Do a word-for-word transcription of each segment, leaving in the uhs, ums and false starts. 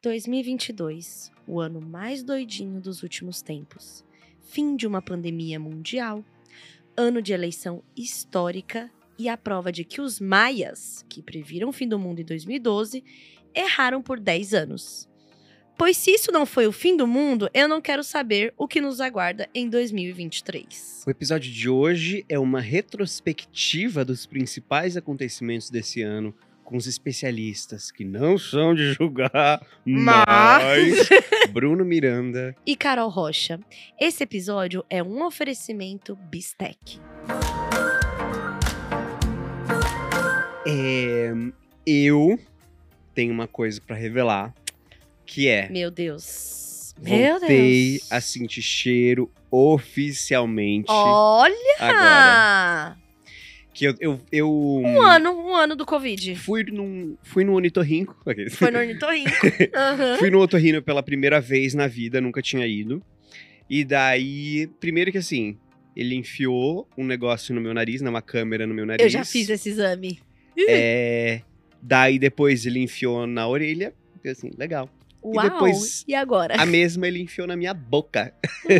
dois mil e vinte e dois, o ano mais doidinho dos últimos tempos. Fim de uma pandemia mundial, ano de eleição histórica e a prova de que os maias, que previram o fim do mundo em dois mil e doze, erraram por dez anos. Pois se isso não foi o fim do mundo, eu não quero saber o que nos aguarda em dois mil e vinte e três. O episódio de hoje é uma retrospectiva dos principais acontecimentos desse ano, com os especialistas que não são de julgar, mas Bruno Miranda e Carol Rocha. Esse episódio é um oferecimento Bistec. É, eu tenho uma coisa pra revelar, que é... Meu Deus. Meu Voltei Deus. a sentir cheiro oficialmente Olha! agora. Que eu... eu, eu Um ano, um ano do Covid. Fui, num, fui no ornitorrinco. Foi no ornitorrinco. Uhum. Fui no otorrino pela primeira vez na vida, nunca tinha ido. E daí, primeiro que assim, ele enfiou um negócio no meu nariz, uma câmera no meu nariz. Eu já fiz esse exame. É, daí depois ele enfiou na orelha, assim, legal. Uau! E depois, e agora? a mesma ele enfiou na minha boca.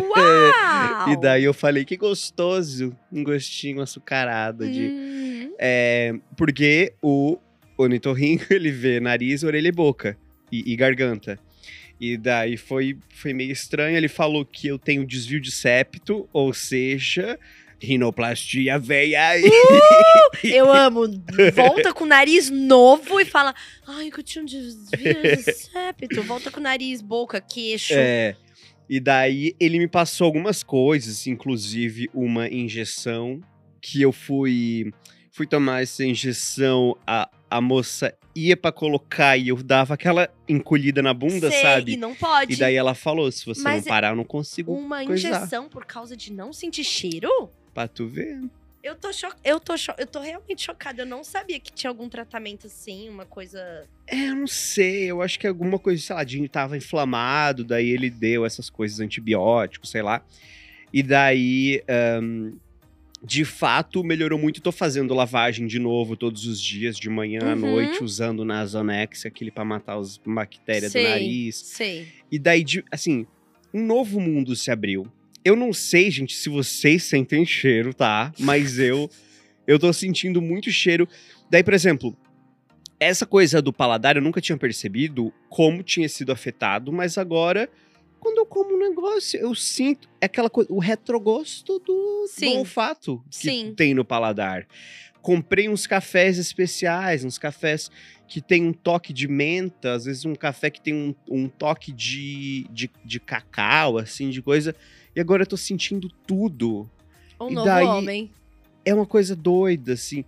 Uau! E daí eu falei, que gostoso, um gostinho açucarado de... Hum. É, porque o ornitorrinco, ele vê nariz, orelha e boca, e, e garganta. E daí foi, foi meio estranho, ele falou que eu tenho desvio de septo, ou seja, rinoplastia veia aí. Uh! Eu amo. Volta com o nariz novo e fala, ai, que eu tinha um desvio de septo. Volta com o nariz, boca, queixo. É, e daí ele me passou algumas coisas, inclusive uma injeção, que eu fui, fui tomar essa injeção, a, a moça ia pra colocar e eu dava aquela encolhida na bunda, Sei, sabe? E não pode. E daí ela falou, se você Mas não parar, eu não consigo Uma coisar. injeção por causa de não sentir cheiro? Pra tu ver. Eu tô, cho eu, tô cho eu tô realmente chocada. Eu não sabia que tinha algum tratamento assim, uma coisa... É, eu não sei, eu acho que alguma coisa, sei lá, de tava inflamado, daí ele deu essas coisas, antibióticos, sei lá. E daí, um, de fato, melhorou muito. Tô fazendo lavagem de novo todos os dias, de manhã à Uhum. noite, usando o Nasonex, aquele pra matar as bactérias Sei, do nariz. Sei. E daí, de, assim, um novo mundo se abriu. Eu não sei, gente, se vocês sentem cheiro, tá? Mas eu, eu tô sentindo muito cheiro. Daí, por exemplo, essa coisa do paladar eu nunca tinha percebido como tinha sido afetado, mas agora, quando eu como um negócio, eu sinto aquela coisa, o retrogosto do, do Sim. olfato que Sim. tem no paladar. Comprei uns cafés especiais, uns cafés que tem um toque de menta, às vezes um café que tem um, um toque de, de, de cacau, assim, de coisa. E agora eu tô sentindo tudo. Um E novo daí- homem. É uma coisa doida, assim.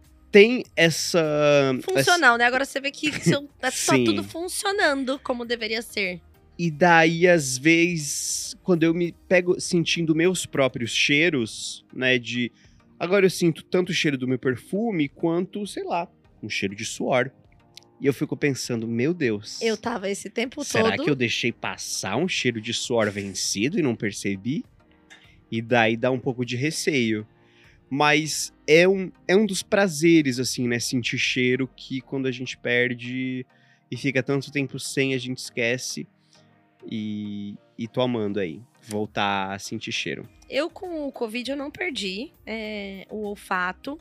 Tem essa... Funcional, né? Agora você vê que seu, tá Sim. tudo funcionando como deveria ser. E daí, às vezes, quando eu me pego sentindo meus próprios cheiros, né, de... Agora eu sinto tanto o cheiro do meu perfume, quanto, sei lá, um cheiro de suor. E eu fico pensando, meu Deus... Eu tava esse tempo Será todo... que eu deixei passar um cheiro de suor vencido e não percebi? E daí dá um pouco de receio. Mas é um, é um dos prazeres, assim, né? Sentir cheiro que quando a gente perde e fica tanto tempo sem, a gente esquece. E, e tô amando aí, voltar a sentir cheiro. Eu, com o Covid, eu não perdi é, o olfato.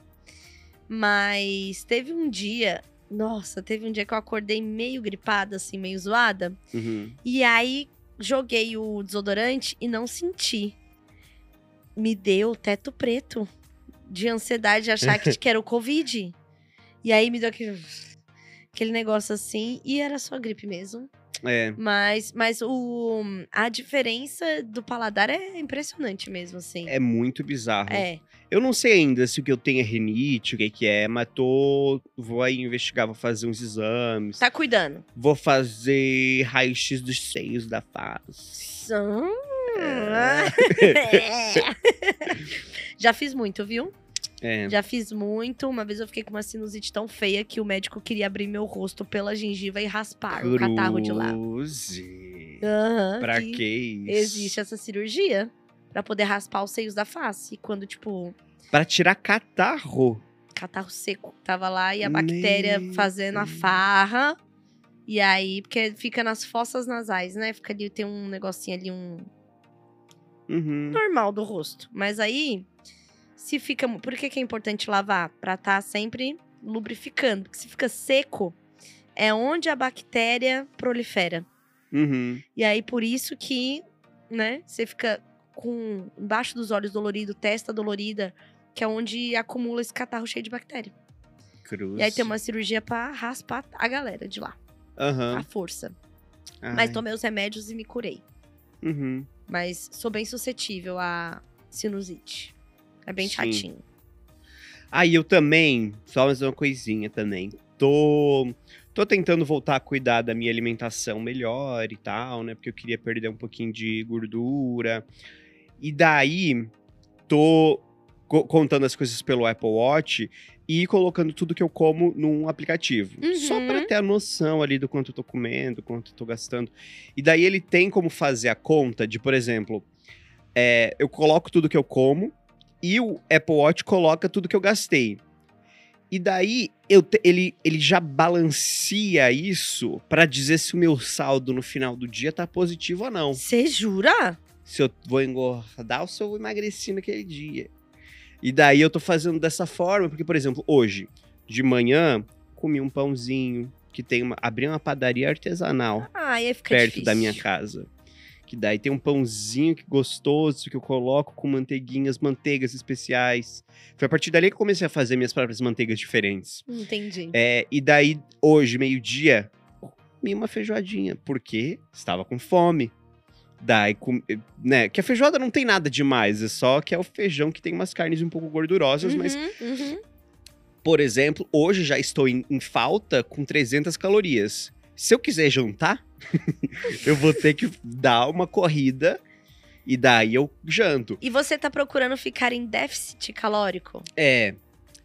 Mas teve um dia... Nossa, teve um dia que eu acordei meio gripada, assim, meio zoada. Uhum. E aí, joguei o desodorante e não senti. Me deu teto preto. De ansiedade de achar que, que era o Covid. E aí, me deu aquele, aquele negócio assim. E era só gripe mesmo. É, Mas, mas o, a diferença do paladar é impressionante mesmo, assim. é muito bizarro. É. Eu não sei ainda se o que eu tenho é rinite, o que que é, mas tô... Vou aí investigar, vou fazer uns exames. Tá cuidando. Vou fazer raio-x dos seios da face. Hum. Já fiz muito, viu? É. Já fiz muito. Uma vez eu fiquei com uma sinusite tão feia que o médico queria abrir meu rosto pela gengiva e raspar o catarro de lá. Cruze. Aham, Pra que que isso? Existe essa cirurgia pra poder raspar os seios da face. Quando, tipo, Pra tirar catarro. catarro seco tava lá e a bactéria Meu fazendo a Deus. farra. E aí, porque fica nas fossas nasais, né? Fica ali, tem um negocinho ali, um Uhum. normal do rosto. Mas aí, se fica. Por que, que é importante lavar? Pra estar sempre lubrificando. Porque se fica seco, é onde a bactéria prolifera. Uhum. E aí, por isso que, né, você fica com embaixo dos olhos dolorido, testa dolorida, que é onde acumula esse catarro cheio de bactéria. Cruz. E aí tem uma cirurgia pra raspar a galera de lá. Aham. A força. Ai. Mas tomei os remédios e me curei. Uhum. Mas sou bem suscetível a sinusite. É bem Sim. chatinho. Ah, e eu também, só mais uma coisinha também. Tô, tô tentando voltar a cuidar da minha alimentação melhor e tal, né? Porque eu queria perder um pouquinho de gordura. E daí, tô co- contando as coisas pelo Apple Watch e colocando tudo que eu como num aplicativo. Uhum. Só pra ter a noção ali do quanto eu tô comendo, quanto eu tô gastando. E daí ele tem como fazer a conta de, por exemplo, é, eu coloco tudo que eu como e o Apple Watch coloca tudo que eu gastei. E daí eu te- ele, ele já balanceia isso pra dizer se o meu saldo no final do dia tá positivo ou não. Você jura? Se eu vou engordar ou se eu vou emagrecer naquele dia. E daí eu tô fazendo dessa forma, porque, por exemplo, hoje, de manhã, comi um pãozinho, que tem uma. Abri uma padaria artesanal Ah, aí fica perto difícil. da minha casa. Que daí tem um pãozinho que gostoso, que eu coloco com manteiguinhas, manteigas especiais. Foi a partir dali que eu comecei a fazer minhas próprias manteigas diferentes. Entendi. É, e daí, hoje, meio-dia, comi uma feijoadinha, porque estava com fome. Daí, com- né, que a feijoada não tem nada demais, é só que é o feijão que tem umas carnes um pouco gordurosas, mas, Uhum, uhum. por exemplo, hoje já estou em, em falta com trezentas calorias. Se eu quiser jantar, eu vou ter que dar uma corrida e daí eu janto. E você tá procurando ficar em déficit calórico? É.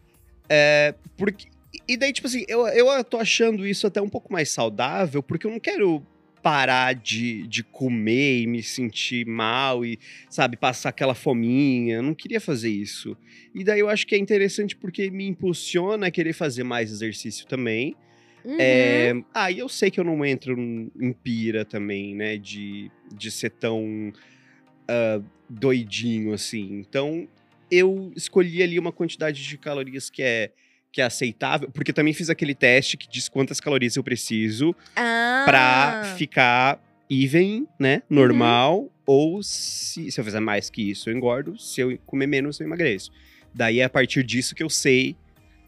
É. Porque. E daí, tipo assim, eu, eu tô achando isso até um pouco mais saudável, porque eu não quero parar de, de comer e me sentir mal e, sabe, passar aquela fominha. Eu não queria fazer isso. E daí eu acho que é interessante porque me impulsiona a querer fazer mais exercício também. Uhum. É, ah, e eu sei que eu não entro em pira também, né, de, de ser tão ah, doidinho assim. Então, eu escolhi ali uma quantidade de calorias que é, que é aceitável, porque também fiz aquele teste que diz quantas calorias eu preciso Ah. pra ficar even, né, normal, ou se, se eu fizer mais que isso, eu engordo, se eu comer menos, eu emagreço. Daí é a partir disso que eu sei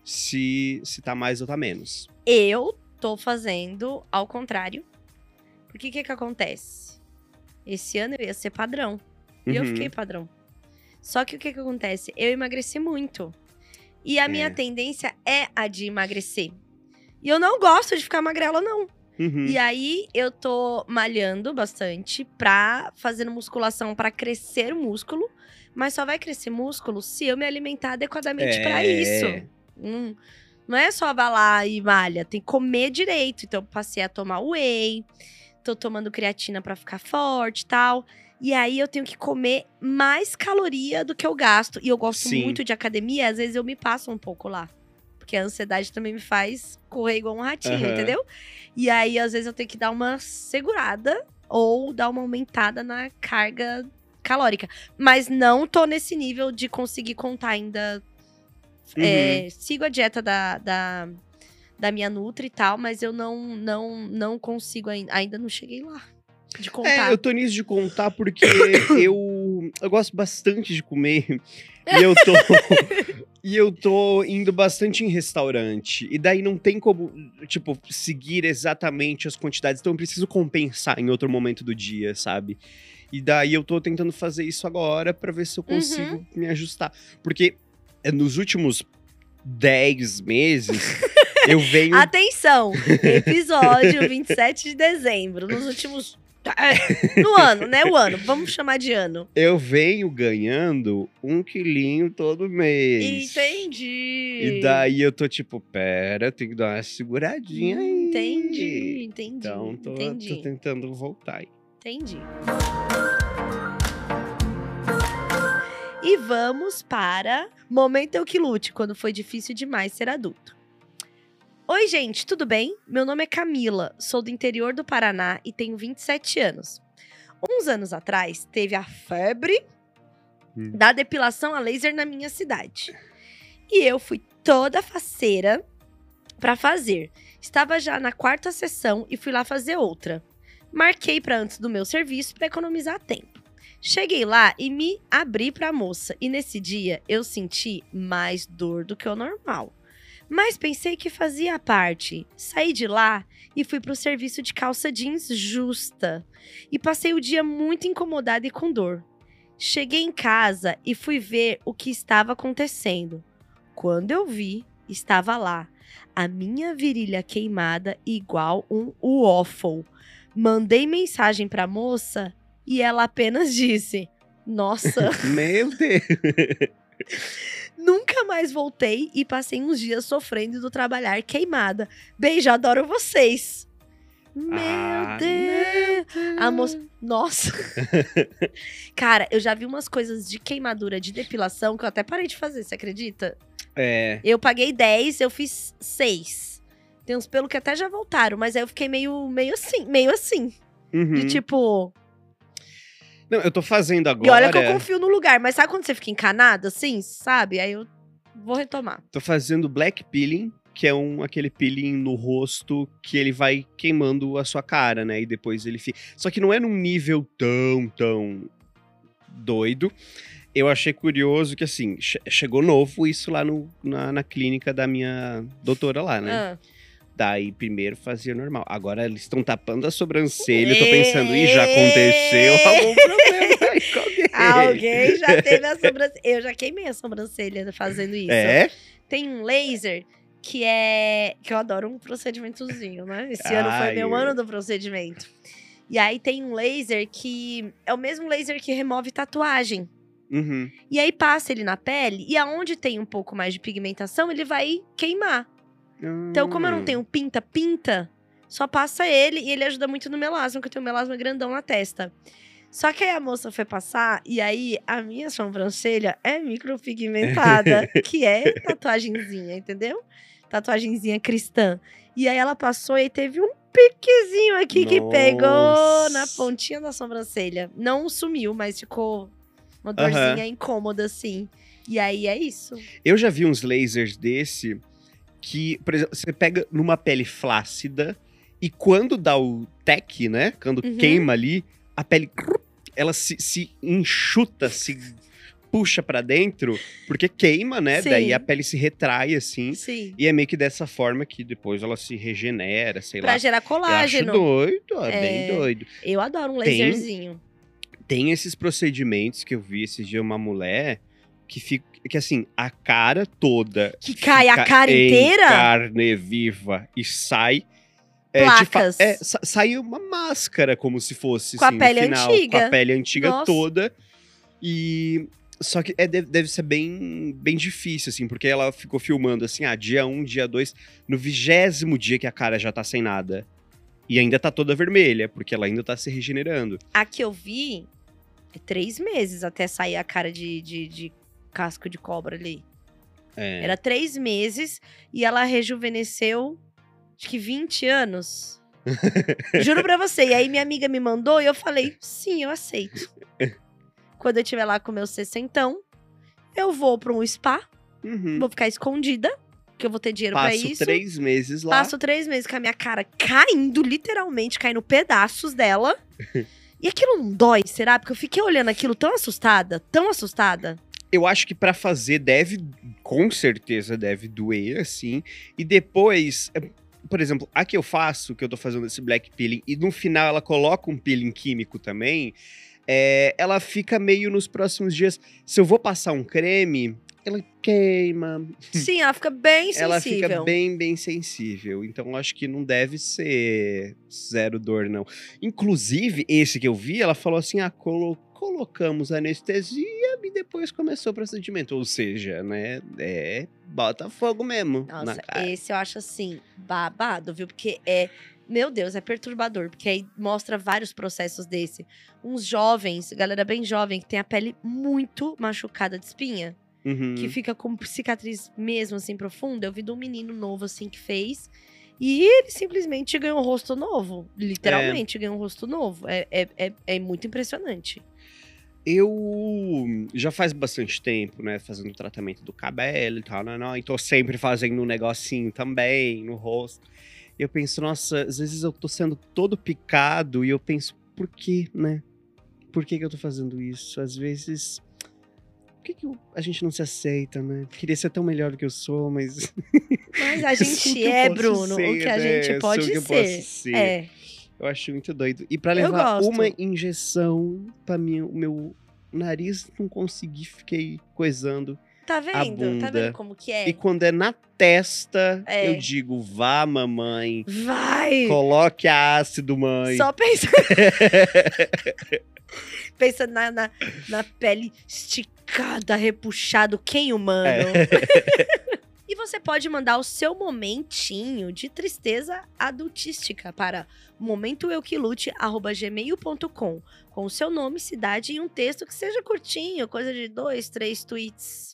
se, se tá mais ou tá menos. Eu tô fazendo ao contrário. Porque o que que acontece? Esse ano eu ia ser padrão. E eu Uhum. fiquei padrão. Só que o que que acontece? Eu emagreci muito. E a minha É. tendência é a de emagrecer. E eu não gosto de ficar magrela, não. Uhum. E aí, eu tô malhando bastante pra fazendo musculação pra crescer músculo. Mas só vai crescer músculo se eu me alimentar adequadamente É. pra isso. Hum, não é só vai lá e malha, tem que comer direito. Então, eu passei a tomar whey, tô tomando creatina pra ficar forte e tal. E aí, eu tenho que comer mais caloria do que eu gasto. E eu gosto Sim. muito de academia, às vezes eu me passo um pouco lá. Porque a ansiedade também me faz correr igual um ratinho, Aham. entendeu? E aí, às vezes, eu tenho que dar uma segurada ou dar uma aumentada na carga calórica. Mas não tô nesse nível de conseguir contar ainda. Uhum. É, sigo a dieta da, da, da minha Nutri e tal, mas eu não, não, não consigo ainda. Ainda não cheguei lá de contar. É, eu tô nisso de contar porque eu, eu gosto bastante de comer e eu tô e eu tô indo bastante em restaurante. E daí não tem como, tipo, seguir exatamente as quantidades. Então eu preciso compensar em outro momento do dia, sabe? E daí eu tô tentando fazer isso agora pra ver se eu consigo Uhum. me ajustar. Porque é, nos últimos dez meses eu venho... Atenção! Episódio vinte e sete de dezembro. Nos últimos. No ano, né? O ano. Vamos chamar de ano. Eu venho ganhando um quilinho todo mês. Entendi. E daí eu tô tipo, pera, tem que dar uma seguradinha aí. Entendi, entendi. Então tô, entendi. tô tentando voltar aí. Entendi. E vamos para Momento Eu Que Lute, quando foi difícil demais ser adulto. Oi, gente, tudo bem? Meu nome é Camila, sou do interior do Paraná e tenho vinte e sete anos. Uns anos atrás, teve a febre Hum. da depilação a laser na minha cidade. E eu fui toda faceira pra fazer. Estava já na quarta sessão e fui lá fazer outra. Marquei pra antes do meu serviço pra economizar tempo. Cheguei lá e me abri pra moça. E nesse dia, eu senti mais dor do que o normal. Mas pensei que fazia parte. Saí de lá e fui pro serviço de calça jeans justa. E passei o dia muito incomodada e com dor. Cheguei em casa e fui ver o que estava acontecendo. Quando eu vi, estava lá a minha virilha queimada igual um waffle. Mandei mensagem pra moça e ela apenas disse: nossa, Meu Deus. nunca mais voltei e passei uns dias sofrendo do trabalhar queimada. Beijo, adoro vocês. Meu Ah, Deus. A moça... Nossa. Cara, eu já vi umas coisas de queimadura de depilação que eu até parei de fazer, você acredita? É. Eu paguei dez, eu fiz seis. Tem uns pelos que até já voltaram, mas aí eu fiquei meio, meio assim, meio assim. Uhum. De tipo... Não, eu tô fazendo agora. E olha que eu confio no lugar, mas sabe quando você fica encanado assim, sabe? Aí eu vou retomar. Tô fazendo black peeling, que é um aquele peeling no rosto que ele vai queimando a sua cara, né? E depois ele fica. Só que não é num nível tão, tão doido. Eu achei curioso que, assim, che- chegou novo isso lá no, na, na clínica da minha doutora lá, né? Ah. Daí, primeiro fazia normal. Agora eles estão tapando a sobrancelha. Eu tô pensando, ih, já aconteceu algum problema aí com alguém. Alguém já teve a sobrancelha. Eu já queimei a sobrancelha fazendo isso. É? Tem um laser que é... Que eu adoro um procedimentozinho, né? Esse ano foi Ai, meu eu- ano do procedimento. E aí tem um laser que... É o mesmo laser que remove tatuagem. Uhum. E aí passa ele na pele. E aonde tem um pouco mais de pigmentação, ele vai queimar. Então, como eu não Hum. tenho pinta-pinta, só passa ele e ele ajuda muito no melasma, porque eu tenho um melasma grandão na testa. Só que aí a moça foi passar e aí a minha sobrancelha é micropigmentada, que é tatuagenzinha, entendeu? Tatuagenzinha cristã. E aí ela passou e aí teve um piquezinho aqui que pegou Nossa. na pontinha da sobrancelha. Não sumiu, mas ficou uma dorzinha incômoda assim. E aí é isso. Eu já vi uns lasers desse que, por exemplo, você pega numa pele flácida e quando dá o tec, né? Quando Uhum. queima ali, a pele, ela se, se enxuta, se puxa pra dentro, porque queima, né? Sim. Daí a pele se retrai, assim. Sim. E é meio que dessa forma que depois ela se regenera, sei Pra lá. gerar Eu acho colágeno. doido, é É. bem doido. Eu adoro um Tem- laserzinho. Tem esses procedimentos que eu vi esses dias, uma mulher que fica, que assim, a cara toda Que cai a fica cara em inteira? carne viva e sai é, de fa- Placas. é, sa- sai uma máscara como se fosse Com a assim, no pele final, antiga. com a pele antiga Nossa. toda. E só que é, deve, deve ser bem, bem difícil, assim, porque ela ficou filmando assim, ah, dia um, dia dois, no vigésimo dia que a cara já tá sem nada. E ainda tá toda vermelha, porque ela ainda tá se regenerando. A que eu vi é três meses até sair a cara de, de, de casco de cobra ali. É. Era três meses e ela rejuvenesceu, acho que vinte anos. Juro pra você. E aí minha amiga me mandou e eu falei, sim, eu aceito. Quando eu estiver lá com meu sessentão, eu vou pra um spa, Uhum. vou ficar escondida, que eu vou ter dinheiro pra Passo isso. três meses lá. Passo três meses com a minha cara caindo, literalmente, caindo pedaços dela. E aquilo não dói, será? Porque eu fiquei olhando aquilo tão assustada, tão assustada. Eu acho que pra fazer deve, com certeza deve doer, assim. E depois, é, por exemplo, a que eu faço, que eu tô fazendo esse black peeling, e no final ela coloca um peeling químico também, é, ela fica meio nos próximos dias. Se eu vou passar um creme, ela queima. Sim, ela fica bem Ela sensível. fica bem, bem sensível. Então, eu acho que não deve ser zero dor, não. Inclusive, esse que eu vi, ela falou assim, ah, colo colocamos anestesia e depois começou o procedimento. Ou seja, né, é, bota fogo mesmo na Nossa, cara. esse eu acho assim, babado, viu? Porque é, meu Deus, é perturbador. Porque aí mostra vários processos desse. Uns jovens, galera bem jovem, que tem a pele muito machucada de espinha. Uhum. que fica com cicatriz mesmo, assim, profunda. Eu vi de um menino novo, assim, que fez. E ele simplesmente ganhou um rosto novo. Literalmente ganhou um rosto novo. É, é, é, é muito impressionante. Eu já faz bastante tempo, né, fazendo tratamento do cabelo e tal, não, não, e tô sempre fazendo um negocinho também no rosto. E eu penso, nossa, às vezes eu tô sendo todo picado e eu penso, por que, né? Por que que eu tô fazendo isso? Às vezes, por que que eu- a gente não se aceita, né? Queria ser tão melhor do que eu sou, mas... Mas a eu sou o gente que eu é, posso Bruno, o ser, que a né? gente Eu sou pode o que eu ser. posso ser. É, Eu acho muito doido. E pra Eu levar gosto. uma injeção pra mim, o meu nariz não consegui, fiquei coisando tá a vendo? Tá vendo bunda. como que E é? quando é na testa, É. eu digo, vá, mamãe. Vai! Coloque ácido, mãe. Só pensa... pensa na, na, na pele esticada, repuxado, quem humano? É. E você pode mandar o seu momentinho de tristeza adultística para momentoeuquilute arroba gmail ponto com com o seu nome, cidade e um texto que seja curtinho, coisa de dois, três tweets.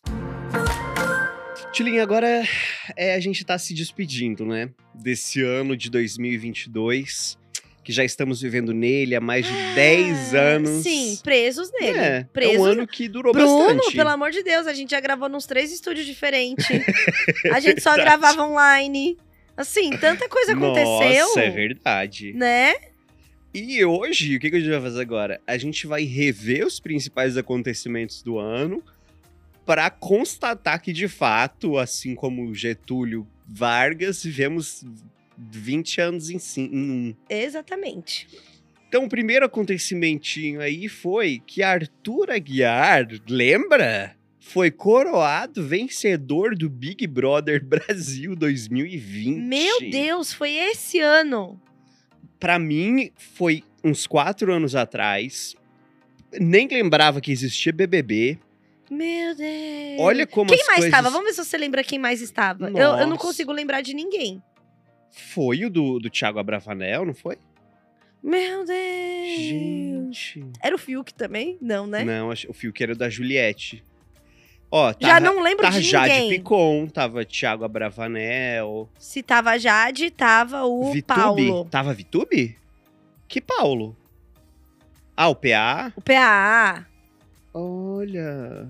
Tilinha, agora é, a gente tá se despedindo, né? Desse ano de dois mil e vinte e dois, que já estamos vivendo nele há mais de dez Ah, anos. Sim, presos nele. É, presos. é um ano que durou Bruno, bastante. pelo amor de Deus, a gente já gravou nos três estúdios diferentes. A gente só Verdade. gravava online. Assim, tanta coisa aconteceu. Nossa, é verdade. Né? E hoje, o que que a gente vai fazer agora? A gente vai rever os principais acontecimentos do ano para constatar que, de fato, assim como Getúlio Vargas, vivemos vinte anos em, sim, em um. Exatamente. Então, o primeiro acontecimentinho aí foi que Arthur Aguiar, lembra? Foi coroado vencedor do Big Brother Brasil dois mil e vinte. Meu Deus, foi esse ano. Pra mim, foi uns quatro anos atrás. Nem lembrava que existia B B B. Meu Deus. Olha como Quem as mais coisas... estava? Vamos ver se você lembra quem mais estava. Eu, eu não Nossa. consigo lembrar de ninguém. Foi o do, do Thiago Abravanel, não foi? Meu Deus. Gente... Era o Fiuk também? Não, né? Não, acho- o Fiuk era o da Juliette. Ó, tá, Já não lembro tá de Jade ninguém. Picon, tava Thiago Abravanel. Se tava a Jade, tava o Vitube? Paulo. Tava Vitube? Que Paulo? Ah, o P A? O P A A. Olha...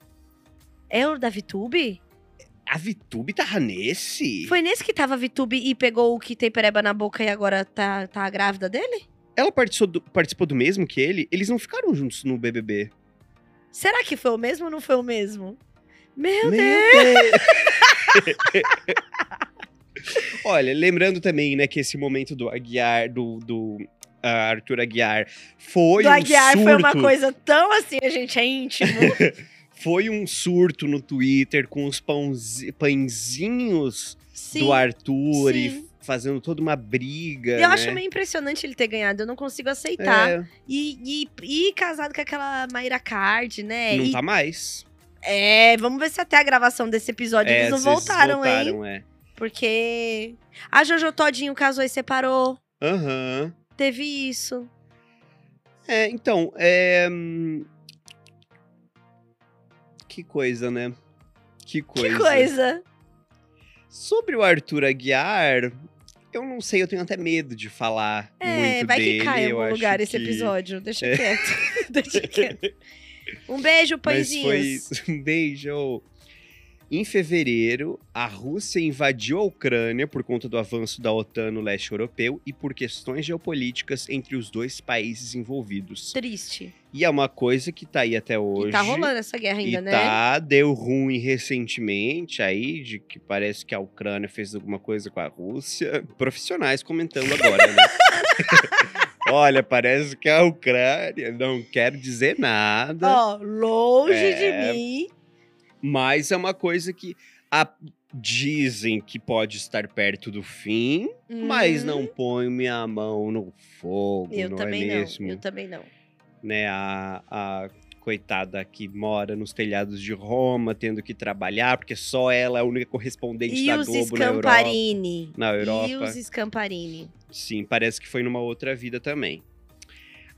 É o da Vitube? A Vitube tava nesse? Foi nesse que tava a Vitube e pegou o que tem pereba na boca e agora tá, tá grávida dele? Ela participou do, participou do mesmo que ele? Eles não ficaram juntos no B B B. Será que foi o mesmo ou não foi o mesmo? Meu, Meu Deus! Deus! Olha, lembrando também, né, que esse momento do Aguiar, do, do ah, Arthur Aguiar, foi Do um Aguiar surto. foi uma coisa tão assim, a gente é íntimo. Foi um surto no Twitter com os pãozi- pãezinhos Sim. do Arthur sim. e fazendo toda uma briga, Eu né? acho meio impressionante ele ter ganhado, eu não consigo aceitar. É, E, e, e casado com aquela Mayra Card, né? não E- tá mais. É, vamos ver se até a gravação desse episódio É, eles não às vezes voltaram, hein? voltaram, é. Porque a Jojo Todinho casou e separou. Aham. Teve isso. É, então, é... hum, que coisa, né? Que coisa. Que coisa. Sobre o Arthur Aguiar, eu não sei, eu tenho até medo de falar É, muito vai dele. que cai em eu algum acho lugar esse que- episódio. Deixa É. quieto. Deixa quieto. Um beijo, Mas pãezinhos. foi um beijo. Em fevereiro, a Rússia invadiu a Ucrânia por conta do avanço da OTAN no leste europeu e por questões geopolíticas entre os dois países envolvidos. Triste. E é uma coisa que tá aí até hoje. E tá rolando essa guerra ainda, e né? tá, deu ruim recentemente aí, de que parece que a Ucrânia fez alguma coisa com a Rússia. Profissionais comentando agora, né? Olha, parece que a Ucrânia não quer dizer nada. Ó, longe É. de mim. Mas é uma coisa que a- dizem que pode estar perto do fim, mas Hum, não ponho minha mão no fogo, Eu não também é não. mesmo? Eu também não. Né, a, a coitada que mora nos telhados de Roma, tendo que trabalhar, porque só ela é a única correspondente E da os Globo na Europa. Scamparini. Na E Europa. os Scamparini. Sim, parece que foi numa outra vida também.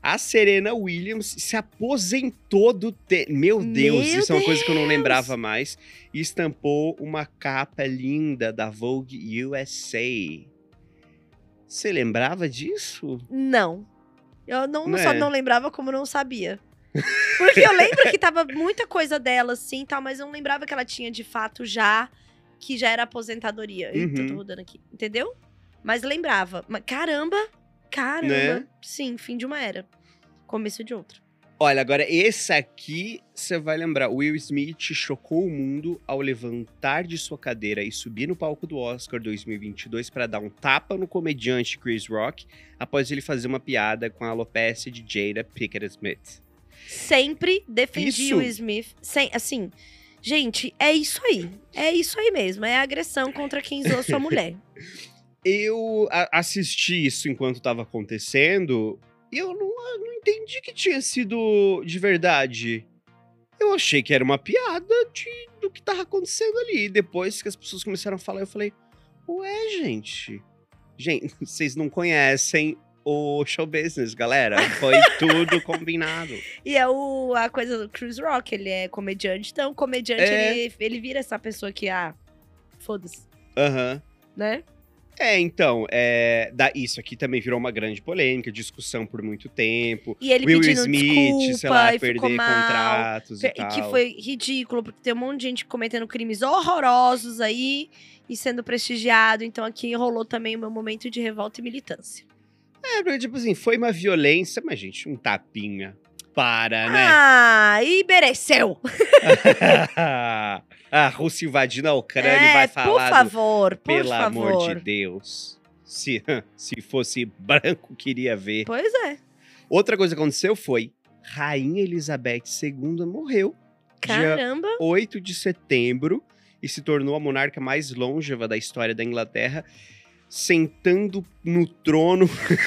A Serena Williams se aposentou do tênis. Meu Deus, Meu isso é uma coisa que eu não Deus! lembrava mais. E estampou uma capa linda da Vogue U S A. Você lembrava disso? Não. Eu não, Né? só não lembrava como não sabia. Porque eu lembro que tava muita coisa dela, assim, tal, mas eu não lembrava que ela tinha, de fato, já... Que já era aposentadoria. Eita, eu tô Uhum. rodando aqui. Entendeu? Mas lembrava. Mas, caramba! Caramba! Né? Sim, fim de uma era. Começo de outra. Olha, agora esse aqui você vai lembrar. Will Smith chocou o mundo ao levantar de sua cadeira e subir no palco do Oscar dois mil e vinte e dois para dar um tapa no comediante Chris Rock após ele fazer uma piada com a alopecia de Jada Pinkett Smith. Sempre defendi Isso. o Smith. Sem, assim, gente, é isso aí. É isso aí mesmo. É agressão contra quem zoa sua mulher. Eu a- assisti isso enquanto estava acontecendo e eu não, eu não entendi que tinha sido de verdade. Eu achei que era uma piada de, do que tava acontecendo ali. Depois que as pessoas começaram a falar, eu falei, ué, gente. Gente, vocês não conhecem o show business, galera. Foi tudo combinado. E é o, a coisa do Chris Rock, ele é comediante. Então, o comediante, É. ele, ele vira essa pessoa que, ah, foda-se, Aham. né? É, então, é, da, isso aqui também virou uma grande polêmica, discussão por muito tempo. E ele Will pedindo Smith, desculpa sei lá, e perder ficou mal. contratos e E tal. que foi ridículo, porque tem um monte de gente cometendo crimes horrorosos aí e sendo prestigiado. Então aqui rolou também o meu momento de revolta e militância. É, porque, tipo assim, foi uma violência, mas, gente, um tapinha. Para, né? Ah, e mereceu! A Rússia invadindo a Ucrânia e É, vai por falar do... favor, por Pelo favor. amor de Deus. Se, se fosse branco, queria ver. Pois é. Outra coisa que aconteceu foi, Rainha Elizabeth segunda morreu dia Caramba. oito de setembro e se tornou a monarca mais longeva da história da Inglaterra, sentando no trono...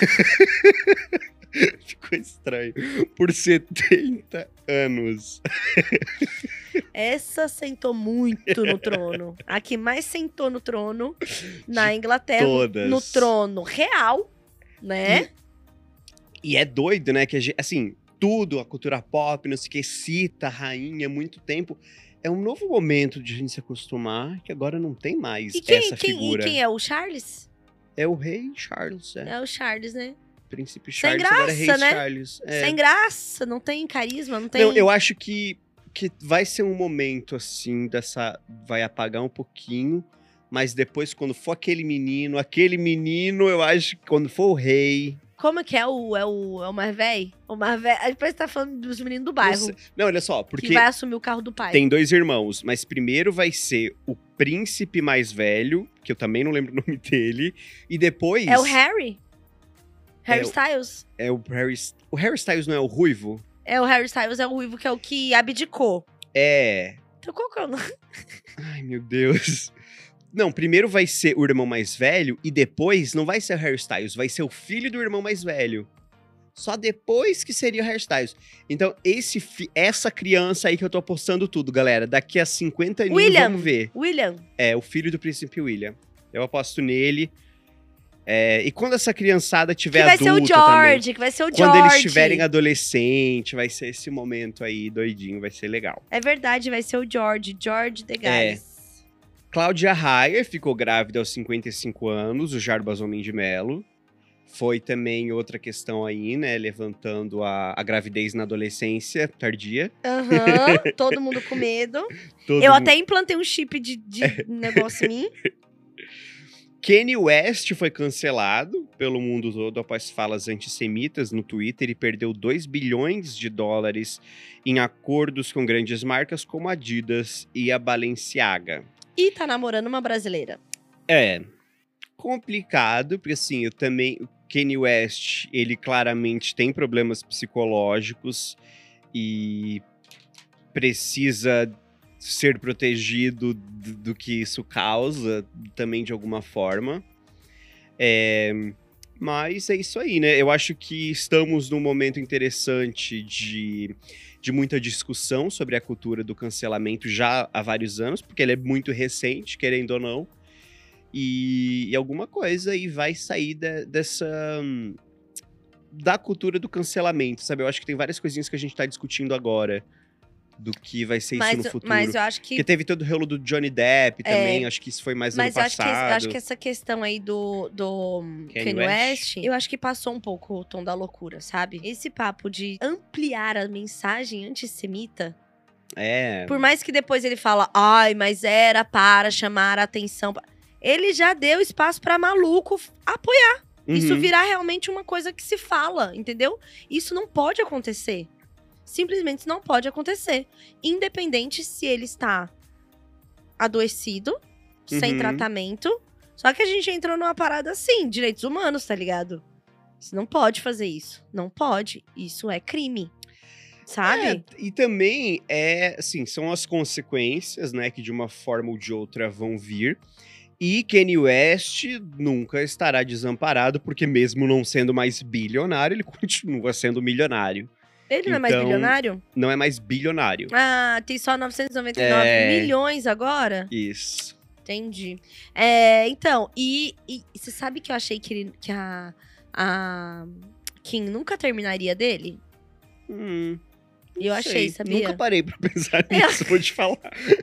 Ficou estranho. Por setenta anos. Essa sentou muito no trono. A que mais sentou no trono na De Inglaterra. todas. No trono real, né? E é doido, né? Que a gente, assim, tudo, a cultura pop, não sei o que, cita a rainha há muito tempo. É um novo momento de a gente se acostumar, que agora não tem mais E quem, essa quem, e figura. quem é o Charles? É o rei Charles, é. É o Charles, né? Príncipe Sem Charles, agora é rei graça, né? Charles. É. Sem graça, não tem carisma, não tem. Não, eu acho que, que vai ser um momento, assim, dessa... Vai apagar um pouquinho, mas depois, quando for aquele menino, aquele menino, eu acho que quando for o rei... Como que é o, é o, é o mais velho? O mais velho. Aí depois tá falando dos meninos do Não, bairro. sei- não, olha só, porque Que vai assumir o carro do pai. tem dois irmãos, mas primeiro vai ser o príncipe mais velho, que eu também não lembro o nome dele, e depois... É o Harry? Harry É o- Styles? É o Harry... O Harry Styles não é o ruivo? É o Harry Styles, é o Ruivo, que é o que abdicou. É... Então qual que é o nome? Ai, meu Deus. Não, primeiro vai ser o irmão mais velho e depois não vai ser o Harry Styles, vai ser o filho do irmão mais velho. Só depois que seria o Harry Styles. Então, esse fi- essa criança aí que eu tô apostando tudo, galera. Daqui a cinquenta aninhos, William. vamos ver. William. É, o filho do príncipe William. Eu aposto nele. É, e quando essa criançada Que tiver vai ser o adulta também, George, que vai ser o quando George. eles estiverem adolescente, vai ser esse momento aí doidinho, vai ser legal. É verdade, vai ser o George. George de Gales. Cláudia Raia ficou grávida aos cinquenta e cinco anos, o Jarbas Homem de Melo. Foi também outra questão aí, né? Levantando a, a gravidez na adolescência tardia. Aham, todo mundo com medo. Todo Eu mundo- até implantei um chip de, de negócio em mim. Kanye West foi cancelado pelo mundo todo após falas antissemitas no Twitter e perdeu dois bilhões de dólares em acordos com grandes marcas como a Adidas e a Balenciaga. E tá namorando uma brasileira. É complicado, porque assim, eu também... O Kanye West, ele claramente tem problemas psicológicos e precisa ser protegido do, do que isso causa, também de alguma forma. É, mas é isso aí, né? Eu acho que estamos num momento interessante de, de muita discussão sobre a cultura do cancelamento já há vários anos, porque ele é muito recente, querendo ou não. E, e alguma coisa aí vai sair de- dessa, da cultura do cancelamento, sabe? Eu acho que tem várias coisinhas que a gente tá discutindo agora. Do que vai ser mas, isso no futuro. Mas eu acho que... Porque teve todo o rolo do Johnny Depp também, é, acho que isso foi mais ano passado. Mas eu acho que essa questão aí do, do Kanye West, eu acho que passou um pouco o tom da loucura, sabe? Esse papo de ampliar a mensagem antissemita. É. Por mais que depois ele fala, ai, mas era para chamar a atenção. Ele já deu espaço pra maluco apoiar. Uhum. Isso virar realmente uma coisa que se fala, entendeu? Isso não pode acontecer. Simplesmente isso não pode acontecer. Independente se ele está adoecido, uhum. sem tratamento. Só que a gente entrou numa parada assim, direitos humanos, tá ligado? Você não pode fazer isso. Não pode. Isso é crime. Sabe? É, e também, é, assim, são as consequências, né, que de uma forma ou de outra vão vir. E Kanye West nunca estará desamparado, porque mesmo não sendo mais bilionário, ele continua sendo milionário. Ele então, não é mais bilionário? Não é mais bilionário. Ah, tem só novecentos e noventa e nove é... milhões agora? Isso. Entendi. É, então, e, e você sabe que eu achei que, ele, que a, a Kim nunca terminaria dele? Hum, eu sei. achei, sabia? Nunca parei pra pensar nisso, vou te falar.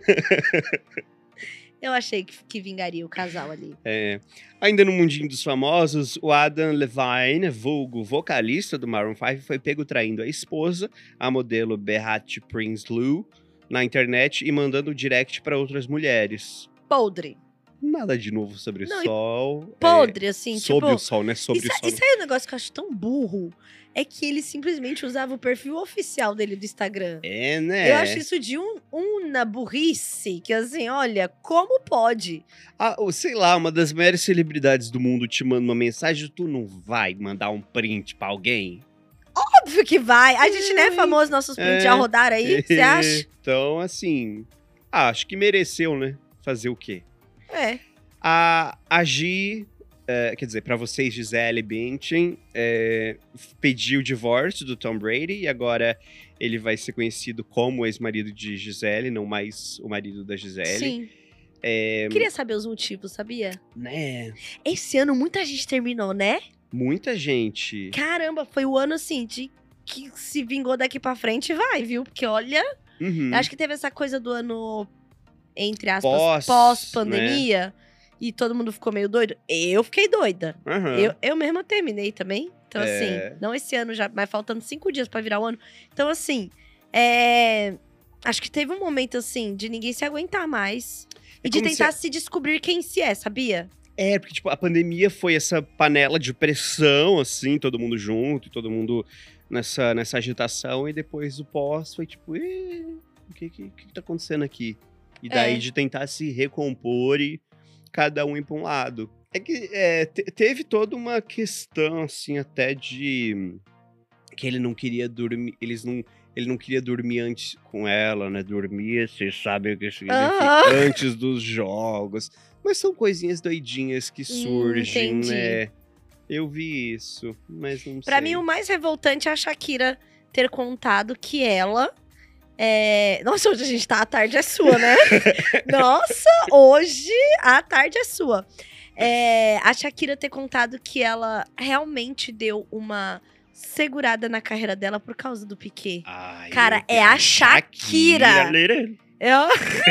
Eu achei que, que vingaria o casal ali. É. Ainda no mundinho dos famosos, o Adam Levine, vulgo vocalista do Maroon cinco, foi pego traindo a esposa, a modelo Behat Prinsloo, na internet e mandando direct para outras mulheres. Podre. Nada de novo sobre Não, o sol. Podre, é, assim, sobre tipo... o sol, né? Sobre isso, o sol. Isso aí é um negócio que eu acho tão burro. É que ele simplesmente usava o perfil oficial dele do Instagram. É, né? Eu acho isso de um, uma burrice, que assim, olha, como pode? Ah, sei lá, uma das maiores celebridades do mundo te manda uma mensagem, tu não vai mandar um print pra alguém? Óbvio que vai. A gente não é famoso, nossos prints é. já rodaram aí, você acha? Então, assim, ah, acho que mereceu, né? Fazer o quê? É. A, a Gi... É, quer dizer, pra vocês, Gisele Bündchen é, pediu o divórcio do Tom Brady e agora ele vai ser conhecido como ex-marido de Gisele, não mais o marido da Gisele. Sim. É, Queria saber os motivos, sabia? Né? Esse ano muita gente terminou, né? Muita gente. Caramba, foi o ano assim de que se vingou daqui pra frente, vai, viu? Porque olha, uhum. acho que teve essa coisa do ano, entre aspas, pós-pandemia. Pós, né? E todo mundo ficou meio doido. Eu fiquei doida. Uhum. Eu, eu mesma terminei também. Então, é... assim, não esse ano já, mas faltando cinco dias pra virar o ano. Então, assim, é... acho que teve um momento, assim, de ninguém se aguentar mais. É e de tentar se... se descobrir quem se é, sabia? É, porque, tipo, a pandemia foi essa panela de pressão, assim, todo mundo junto, todo mundo nessa, nessa agitação. E depois o pós foi, tipo, o que, que, que tá acontecendo aqui? E daí é. de tentar se recompor e cada um ir pra um lado. É que é, te, teve toda uma questão, assim, até de... Que ele não queria dormir... Eles não... Ele não queria dormir antes com ela, né? Dormir, vocês sabem o que significa, ah. antes dos jogos. Mas são coisinhas doidinhas que surgem, hum, né? Eu vi isso, mas não sei. Pra mim, o mais revoltante é a Shakira ter contado que ela... É... Nossa, hoje a gente tá, a tarde é sua, né? Nossa, hoje a tarde é sua. É... A Shakira ter contado que ela realmente deu uma segurada na carreira dela por causa do Piquet. Ai, cara, é a Shakira. Shakira. Eu...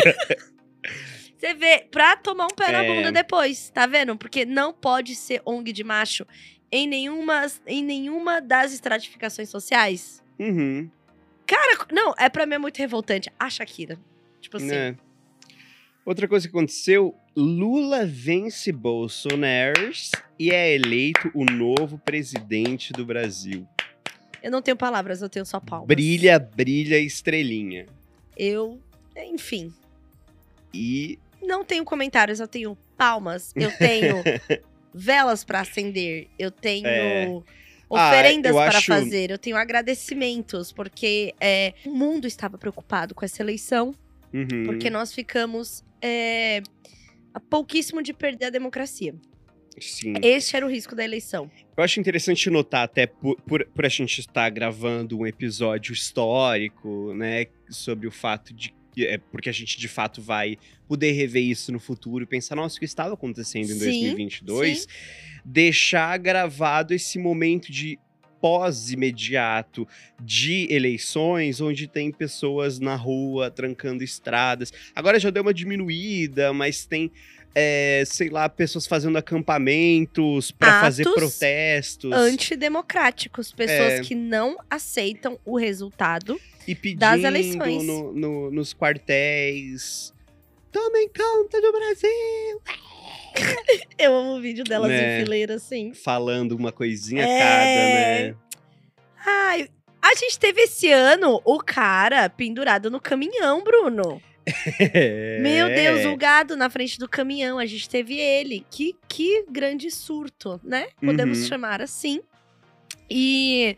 Você vê, pra tomar um pé é... na bunda depois, tá vendo? Porque não pode ser O N G de macho em nenhuma, em nenhuma das estratificações sociais. Uhum. Cara, não, é pra mim é muito revoltante. A Shakira. Tipo assim. É. Outra coisa que aconteceu, Lula vence Bolsonaro e é eleito o novo presidente do Brasil. Eu não tenho palavras, eu tenho só palmas. Brilha, brilha, estrelinha. Eu, enfim. E... Não tenho comentários, eu tenho palmas, eu tenho velas pra acender, eu tenho... É. Oferendas ah, para acho... fazer, eu tenho agradecimentos, porque é, o mundo estava preocupado com essa eleição, uhum. porque nós ficamos é, a pouquíssimo de perder a democracia. Sim. Este era o risco da eleição. Eu acho interessante notar, até por, por, por a gente estar gravando um episódio histórico, né, sobre o fato de É porque a gente, de fato, vai poder rever isso no futuro e pensar, nossa, o que estava acontecendo em sim, dois mil e vinte e dois? Sim. Deixar gravado esse momento de pós-imediato de eleições, onde tem pessoas na rua trancando estradas. Agora já deu uma diminuída, mas tem, é, sei lá, pessoas fazendo acampamentos para fazer Atos protestos. Antidemocráticos, pessoas É. que não aceitam o resultado. E pedindo das eleições. no- no- nos quartéis. Tomem conta do Brasil! Eu amo o vídeo delas Né. em fileira, assim. Falando uma coisinha É. cada, né? Ai, a gente teve esse ano o cara pendurado no caminhão, Bruno. É. Meu Deus, o gado na frente do caminhão, a gente teve ele. Que, que grande surto, né? Podemos Uhum. chamar assim. E...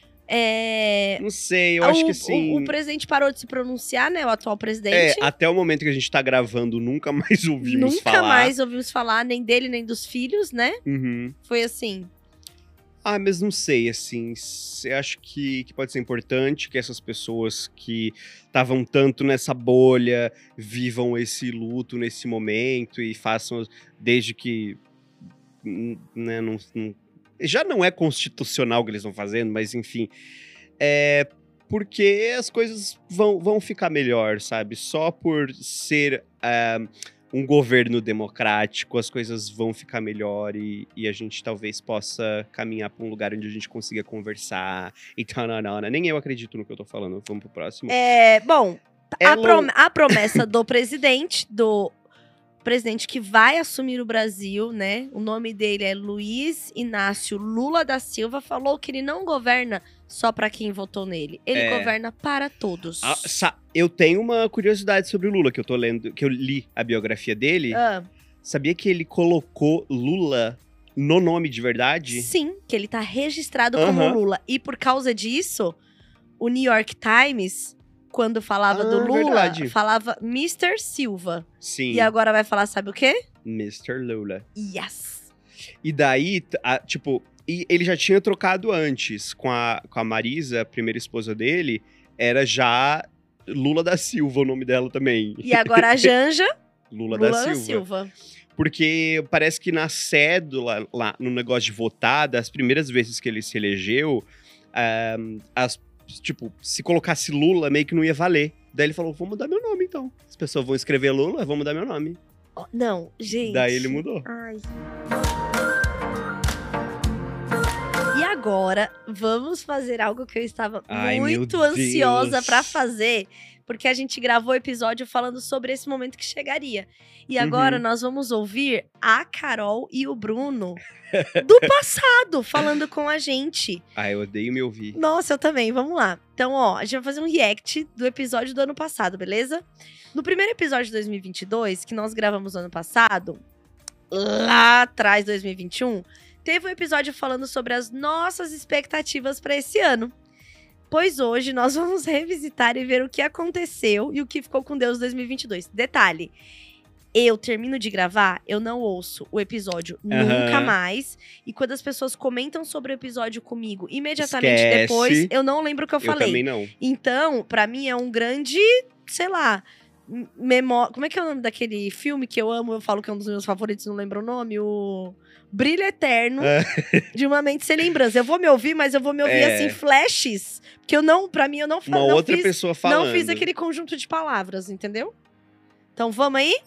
É, Não sei, eu o, acho que o- assim. o presidente parou de se pronunciar, né? O atual É, presidente. até o momento que a gente tá gravando, nunca mais ouvimos Nunca falar. mais ouvimos falar nem dele, nem dos filhos, né? Uhum. Foi assim. Ah, mas não sei, assim, s- eu acho que, que pode ser importante que essas pessoas que estavam tanto nessa bolha vivam esse luto nesse momento e façam, desde que, hum, né, não, não- já não é constitucional o que eles estão fazendo, mas enfim, é porque as coisas vão, vão ficar melhor, sabe? Só por ser ah, um governo democrático, as coisas vão ficar melhor e, e a gente talvez possa caminhar para um lugar onde a gente consiga conversar e tal, não, não, não. Nem eu acredito no que eu tô falando. Vamos pro próximo. É, bom, a, Elon- prom- a promessa do presidente, do presidente que vai assumir o Brasil, né? O nome dele é Luiz Inácio Lula da Silva, falou que ele não governa só pra quem votou nele. Ele É. governa para todos. Ah, sa- eu tenho uma curiosidade sobre o Lula, que eu tô lendo, que eu li a biografia dele. Ah, Sabia que ele colocou Lula no nome de verdade? sim, que ele tá registrado como Aham. Lula. E por causa disso, o New York Times, quando falava Ah, do Lula, verdade. falava mister Silva. Sim, E agora vai falar, sabe o quê? mister Lula. Yes. E daí, t- a- tipo, e ele já tinha trocado antes com a, com a Marisa, a primeira esposa dele, era já Lula da Silva o nome dela também. E agora a Janja, Lula, Lula da, da Silva. Silva. Porque parece que na cédula, lá no negócio de votar, das primeiras vezes que ele se elegeu, ah, as, tipo, se colocasse Lula, meio que não ia valer. Daí ele falou, vou mudar meu nome então. As pessoas vão escrever Lula, vou mudar meu nome. Ó, não, gente. Daí ele mudou. Ai. E agora, vamos fazer algo que eu estava Ai, meu muito ansiosa Deus. pra fazer, porque a gente gravou o episódio falando sobre esse momento que chegaria. E agora Uhum. nós vamos ouvir a Carol e o Bruno do passado falando com a gente. Ah, eu odeio me ouvir. Nossa, eu também. Vamos lá. Então, ó, a gente vai fazer um react do episódio do ano passado, beleza? No primeiro episódio de dois mil e vinte e dois, que nós gravamos no ano passado, lá atrás, dois mil e vinte e um, teve um episódio falando sobre as nossas expectativas para esse ano. Pois hoje nós vamos revisitar e ver o que aconteceu e o que ficou com Deus dois mil e vinte e dois. Detalhe, eu termino de gravar, eu não ouço o episódio Aham. nunca mais. E quando as pessoas comentam sobre o episódio comigo, imediatamente Esquece. depois, eu não lembro o que eu Eu falei. também não. Então, pra mim é um grande, sei lá, memória. Como é que é o nome daquele filme que eu amo? Eu falo que é um dos meus favoritos, não lembro o nome. O Brilho Eterno É. de uma Mente Sem Lembrança. Eu vou me ouvir, mas eu vou me ouvir É. assim, flashes. Porque eu não, pra mim, eu não, fa- Uma não outra fiz. pessoa falando. Não fiz aquele conjunto de palavras, entendeu? Então vamos aí?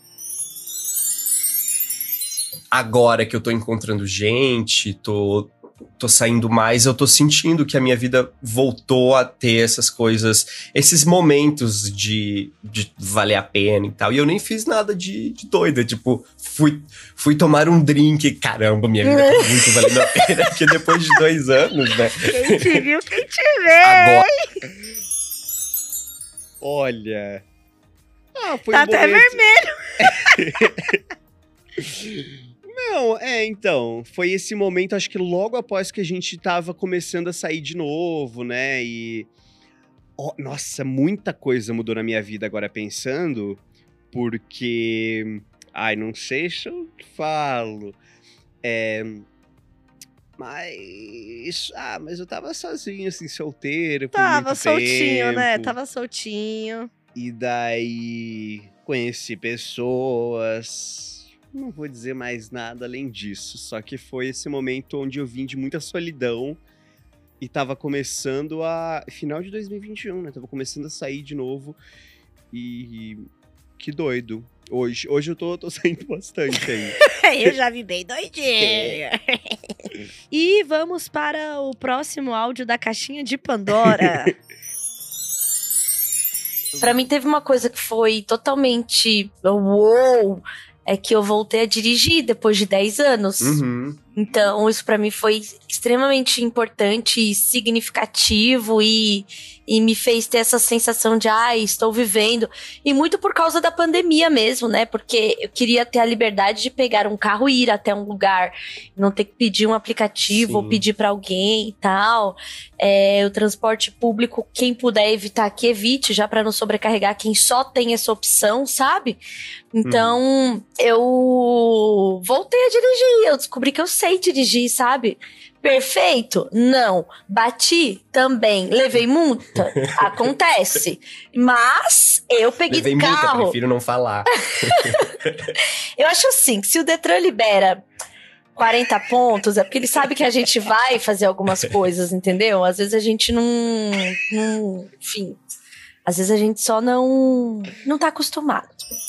Agora que eu tô encontrando gente, tô, tô saindo mais, eu tô sentindo que a minha vida voltou a ter essas coisas, esses momentos de, de valer a pena e tal. E eu nem fiz nada de, de doida, tipo, fui, fui tomar um drink, caramba, minha vida tá muito valendo a pena, porque depois de dois anos, né? Quem te viu, quem te vê. Agora, Olha. Ah, foi Tá um até momento- vermelho. Não, é, então, foi esse momento, acho que logo após que a gente tava começando a sair de novo, né, e... Ó, nossa, muita coisa mudou na minha vida agora pensando, porque... Ai, não sei se eu falo. É... Mas... Ah, mas eu tava sozinho, assim, solteiro por Tava muito soltinho, né? tempo. Tava soltinho. E daí conheci pessoas. Não vou dizer mais nada além disso. Só que foi esse momento onde eu vim de muita solidão E tava começando a... Final de dois mil e vinte e um, né? Tava começando a sair de novo. E... Que doido. Hoje, hoje eu tô, tô saindo bastante aí. Eu já vi bem doidinho. E vamos para o próximo áudio da caixinha de Pandora. Pra mim teve uma coisa que foi totalmente uou, é que eu voltei a dirigir depois de dez anos. Uhum. Então isso pra mim foi extremamente importante e significativo e, e me fez ter essa sensação de, ah, estou vivendo. E muito por causa da pandemia mesmo, né? Porque eu queria ter a liberdade de pegar um carro e ir até um lugar, não ter que pedir um aplicativo Sim. ou pedir pra alguém e tal. É, o transporte público, quem puder evitar, que evite, já pra não sobrecarregar quem só tem essa opção, sabe? Então, uhum. eu voltei a dirigir, eu descobri que eu sei dirigir, sabe? Perfeito? Não. Bati? Também. Levei multa? Acontece. Mas eu peguei Levei carro. multa, prefiro não falar. Eu acho assim, que se o Detran libera quarenta pontos, é porque ele sabe que a gente vai fazer algumas coisas, entendeu? Às vezes a gente não... não enfim. Às vezes a gente só não... não tá acostumado.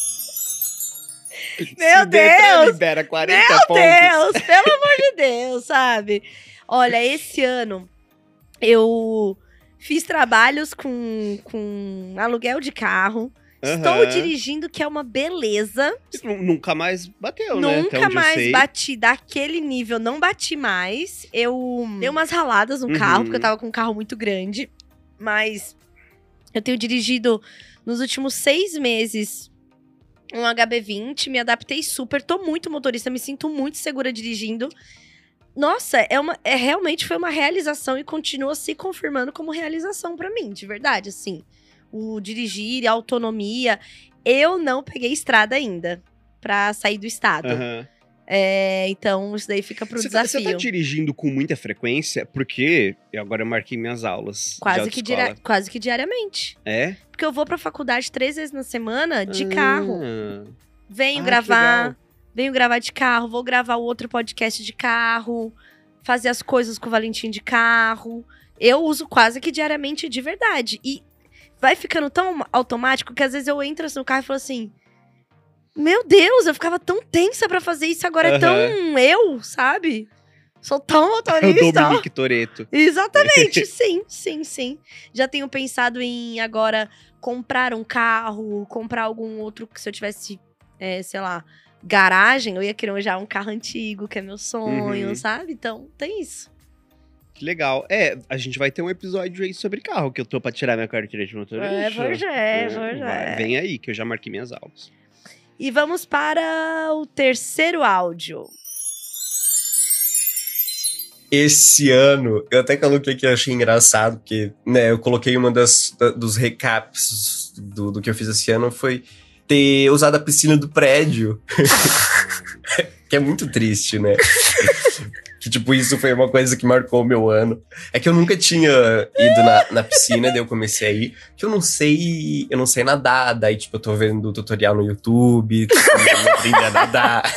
Meu Deus! Libera quarenta Meu pontos. Deus, pelo amor de Deus, sabe? Olha, esse ano eu fiz trabalhos com, com aluguel de carro. Uhum. Estou dirigindo, que é uma beleza. Isso nunca mais bateu, né? Até Nunca onde eu mais sei. bati daquele nível, não bati mais. Eu dei umas raladas no Uhum. carro, porque eu tava com um carro muito grande. Mas eu tenho dirigido nos últimos seis meses um H B vinte, me adaptei super, tô muito motorista, me sinto muito segura dirigindo. Nossa, é uma, é, realmente foi uma realização e continua se confirmando como realização pra mim, de verdade, assim. O dirigir, a autonomia. Eu não peguei estrada ainda pra sair do estado. Uhum. É, então, isso daí fica pro Você tá, desafio. você tá dirigindo com muita frequência? Porque eu agora marquei minhas aulas Quase de que, autoescola. diria- quase que diariamente. É? Porque eu vou pra faculdade três vezes na semana de Ah. carro. Venho Ah, que gravar, legal. venho gravar de carro, vou gravar o outro podcast de carro, fazer as coisas com o Valentim de carro. Eu uso quase que diariamente de verdade. E vai ficando tão automático que às vezes eu entro assim no carro e falo assim: meu Deus, eu ficava tão tensa pra fazer isso, agora é tão eu, sabe? Sou tão É o motorista. Dominique Toretto. Exatamente, sim, sim, sim. Já tenho pensado em agora comprar um carro, comprar algum outro que se eu tivesse, é, sei lá, garagem, eu ia querer já um carro antigo, que é meu sonho, Uhum. sabe? Então, tem isso. Que legal. É, a gente vai ter um episódio aí sobre carro, que eu tô pra tirar minha carteira de motorista. É, pois é, pois vai, é. Vem aí, que eu já marquei minhas aulas. E vamos para o terceiro áudio. Esse ano, eu até coloquei que eu achei engraçado, porque, né, eu coloquei uma das, da- dos recaps do, do que eu fiz esse ano foi ter usado a piscina do prédio. Que é muito triste, né? Que, tipo, isso foi uma coisa que marcou o meu ano. É que eu nunca tinha ido na, na piscina, daí eu comecei a ir, que eu não sei, eu não sei nadar, daí, tipo, eu tô vendo tutorial no YouTube, tipo, aprendendo a nadar.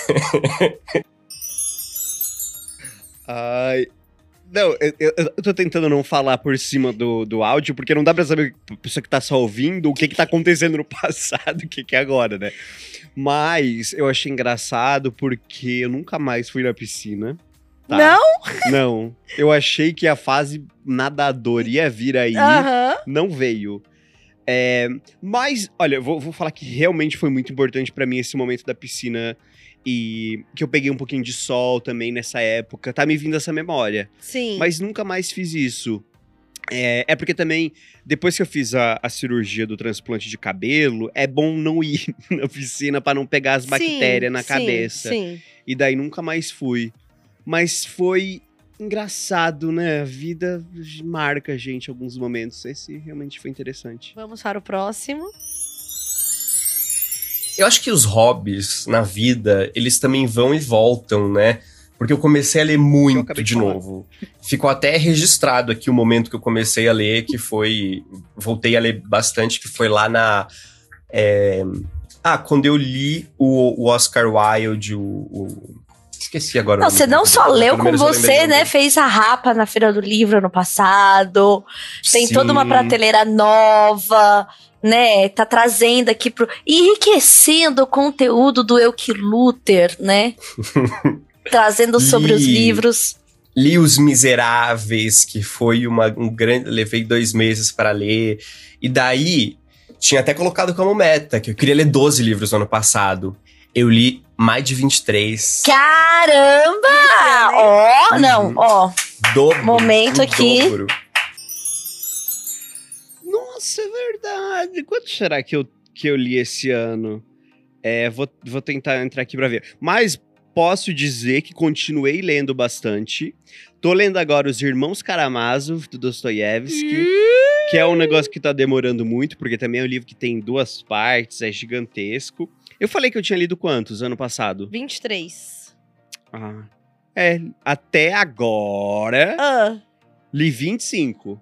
Ai. Não, eu, eu, eu tô tentando não falar por cima do, do áudio, porque não dá pra saber, a pessoa que tá só ouvindo, o que que tá acontecendo no passado, o que que é agora, né? Mas eu achei engraçado porque eu nunca mais fui na piscina. Tá? Não? Não. Eu achei que a fase nadador ia vir aí, Aham. não veio. É, mas, olha, eu vou, vou falar que realmente foi muito importante pra mim esse momento da piscina e que eu peguei um pouquinho de sol também nessa época. Tá me vindo essa memória. Sim. Mas nunca mais fiz isso. É, é porque também, depois que eu fiz a, a cirurgia do transplante de cabelo, é bom não ir na piscina pra não pegar as Sim, bactérias na sim, cabeça. Sim. E daí nunca mais fui. Mas foi engraçado, né? A vida marca a gente em alguns momentos. Esse realmente foi interessante. Vamos para o próximo. Eu acho que os hobbies na vida, eles também vão e voltam, né? Porque eu comecei a ler Eu muito acabei de de falar. novo. Ficou até registrado aqui o momento que eu comecei a ler, que foi... Voltei a ler bastante, que foi lá na... é, ah, quando eu li o, o Oscar Wilde, o, o Esqueci agora. Não, você não só leu, como você, né, nome. fez a Rapa na Feira do Livro ano passado. Tem Sim. toda uma prateleira nova, né? Tá trazendo aqui pro... enriquecendo o conteúdo do Euquiluter, né? Trazendo sobre Li. os livros. Li Os Miseráveis, que foi uma, um grande... Levei dois meses para ler. E daí, tinha até colocado como meta, que eu queria ler doze livros no ano passado. Eu li mais de vinte e três. Caramba! Ó, oh, não, ó. Dobro. Momento o aqui. dobro. Nossa, é verdade. Quanto será que eu, que eu li esse ano? É, vou, vou tentar entrar aqui pra ver. Mas posso dizer que continuei lendo bastante. Tô lendo agora Os Irmãos Karamazov, do Dostoiévski. Hum. Que é um negócio que tá demorando muito, porque também é um livro que tem duas partes, é gigantesco. Eu falei que eu tinha lido quantos ano passado? vinte e três. Ah, é, até agora, Ah. li vinte e cinco.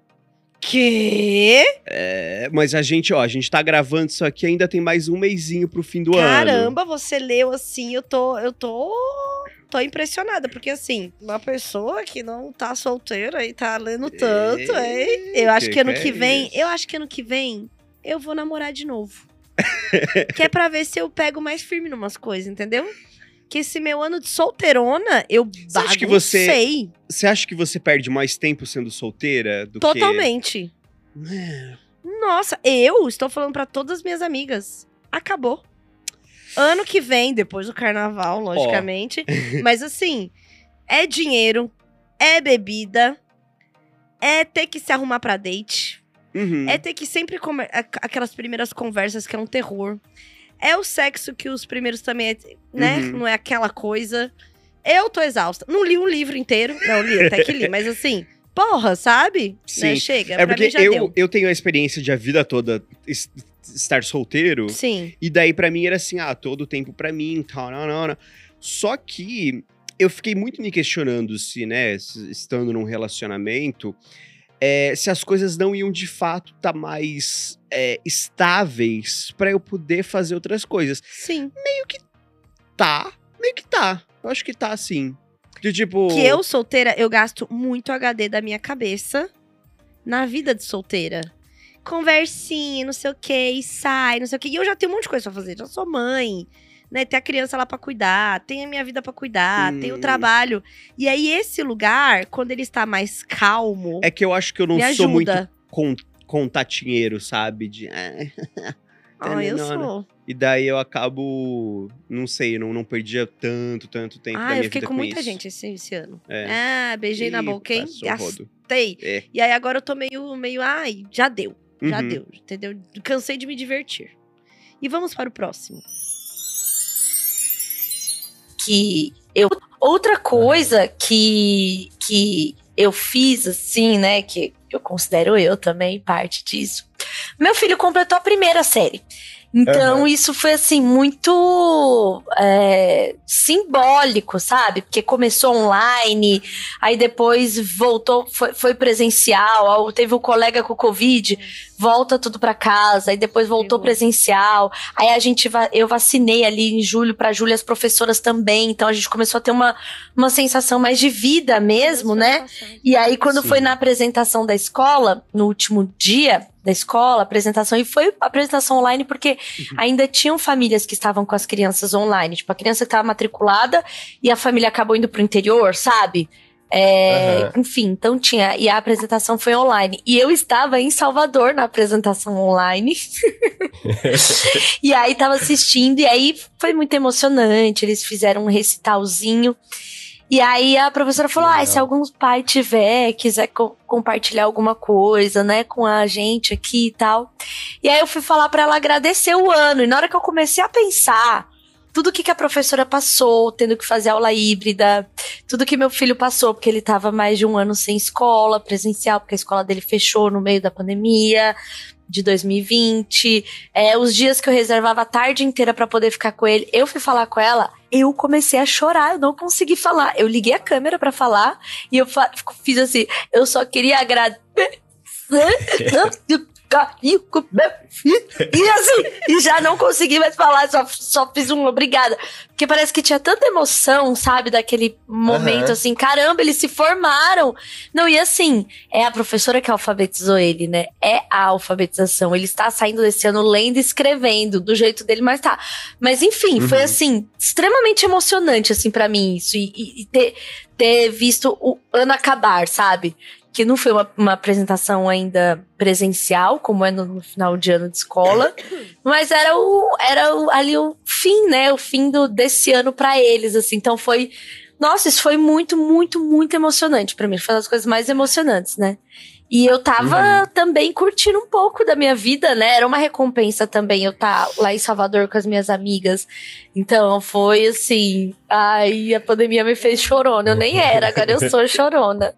Quê? É, mas a gente, ó, a gente tá gravando isso aqui, ainda tem mais um mesinho pro fim do ano. Caramba, você leu assim, eu tô, eu tô, tô impressionada, porque assim, uma pessoa que não tá solteira e tá lendo tanto, hein? Eu acho que, que ano que que é vem, isso? eu acho que ano que vem eu vou namorar de novo. Que é pra ver se eu pego mais firme numas coisas, entendeu? Que esse meu ano de solteirona, eu Você acha que você- baguncei Você acha que você perde mais tempo sendo solteira do totalmente. que... É. Nossa, eu estou falando pra todas as minhas amigas. Acabou. Ano que vem, depois do carnaval, logicamente. Mas assim, é dinheiro, é bebida, é ter que se arrumar pra date, Uhum. é ter que sempre comer aqu- aquelas primeiras conversas que é um terror. É o sexo que os primeiros também, é, né? Uhum. Não é aquela coisa. Eu tô exausta. Não li um livro inteiro. Não, li, até que li. Mas assim, porra, sabe? Sim. Né, chega, É pra porque mim já eu, deu. eu tenho a experiência de a vida toda es- estar solteiro. Sim. E daí pra mim era assim, ah, todo o tempo pra mim, tal, não, não, não. Só que eu fiquei muito me questionando se, né, se- estando num relacionamento, é, se as coisas não iam de fato estar mais é, estáveis pra eu poder fazer outras coisas. Sim. Tá, meio que tá. Eu acho que tá assim. De tipo. Que eu, solteira, eu gasto muito H D da minha cabeça na vida de solteira. Conversinha, não sei o que, e sai, não sei o que. E eu já tenho um monte de coisa pra fazer. Já sou mãe, né? Tem a criança lá pra cuidar, tem a minha vida pra cuidar, Hum. tem o trabalho. E aí, esse lugar, quando ele está mais calmo, É que eu acho que eu não me sou muito ajuda. con contatinheiro, sabe? De. ah, Ah, eu não, não. sou. E daí eu acabo. Não sei, não, não perdia tanto, tanto tempo da Ah, minha eu fiquei vida com muita isso. gente esse, esse ano. É. Ah, beijei na Ih, boca, hein? passou o rodo. Gastei. É. E aí, agora eu tô meio, meio, ai, já deu. Já Uhum. deu, entendeu? Cansei de me divertir. E vamos para o próximo. Que eu outra coisa que que eu fiz assim, né, que eu considero eu também parte disso. Meu filho completou a primeira série. Então, Uhum. isso foi, assim, muito é, simbólico, sabe? Porque começou online, aí depois voltou, foi, foi presencial, teve o colega com o Covid, volta tudo pra casa, aí depois voltou Pegou. presencial, aí a gente, va- eu vacinei ali em julho pra Júlia, as professoras também, então a gente começou a ter uma, uma sensação mais de vida mesmo, né? E aí, quando Sim. foi na apresentação da escola, no último dia da escola, apresentação, e foi apresentação online porque ainda tinham famílias que estavam com as crianças online. Tipo, a criança que estava matriculada e a família acabou indo pro interior, sabe? É, Aham. Enfim, então tinha. E a apresentação foi online. E eu estava em Salvador na apresentação online. E aí tava assistindo, e aí foi muito emocionante. Eles fizeram um recitalzinho. E aí a professora falou: ah, Legal. se algum pai tiver, quiser co- compartilhar alguma coisa, né, com a gente aqui e tal. E aí eu fui falar pra ela agradecer o ano. E na hora que eu comecei a pensar tudo que, que a professora passou, tendo que fazer aula híbrida, tudo que meu filho passou, porque ele tava mais de um ano sem escola presencial, porque a escola dele fechou no meio da pandemia de dois mil e vinte, é, os dias que eu reservava a tarde inteira pra poder ficar com ele, eu fui falar com ela, eu comecei a chorar, eu não consegui falar, eu liguei a câmera pra falar, e eu fa- fiz assim, eu só queria agradecer, caiu com meu filho. E assim, e já não consegui mais falar, só, só fiz um obrigada. Porque parece que tinha tanta emoção, sabe, daquele momento, Uhum. assim, caramba, eles se formaram. Não, e assim, é a professora que alfabetizou ele, né? É a alfabetização. Ele está saindo desse ano lendo e escrevendo, do jeito dele, mas tá. Mas enfim, Uhum. foi assim, extremamente emocionante, assim, pra mim, isso. E, e- e ter, ter visto o ano acabar, sabe? Que não foi uma, uma apresentação ainda presencial, como é no, no final de ano de escola, mas era, o, era o, ali o fim, né? O fim do, desse ano pra eles, assim. Então foi... Nossa, isso foi muito, muito, muito emocionante pra mim. Foi uma das coisas mais emocionantes, né? E eu tava Uhum. também curtindo um pouco da minha vida, né? Era uma recompensa também eu estar lá em Salvador com as minhas amigas. Então foi assim... Ai, a pandemia me fez chorona. Eu nem era, agora eu sou chorona.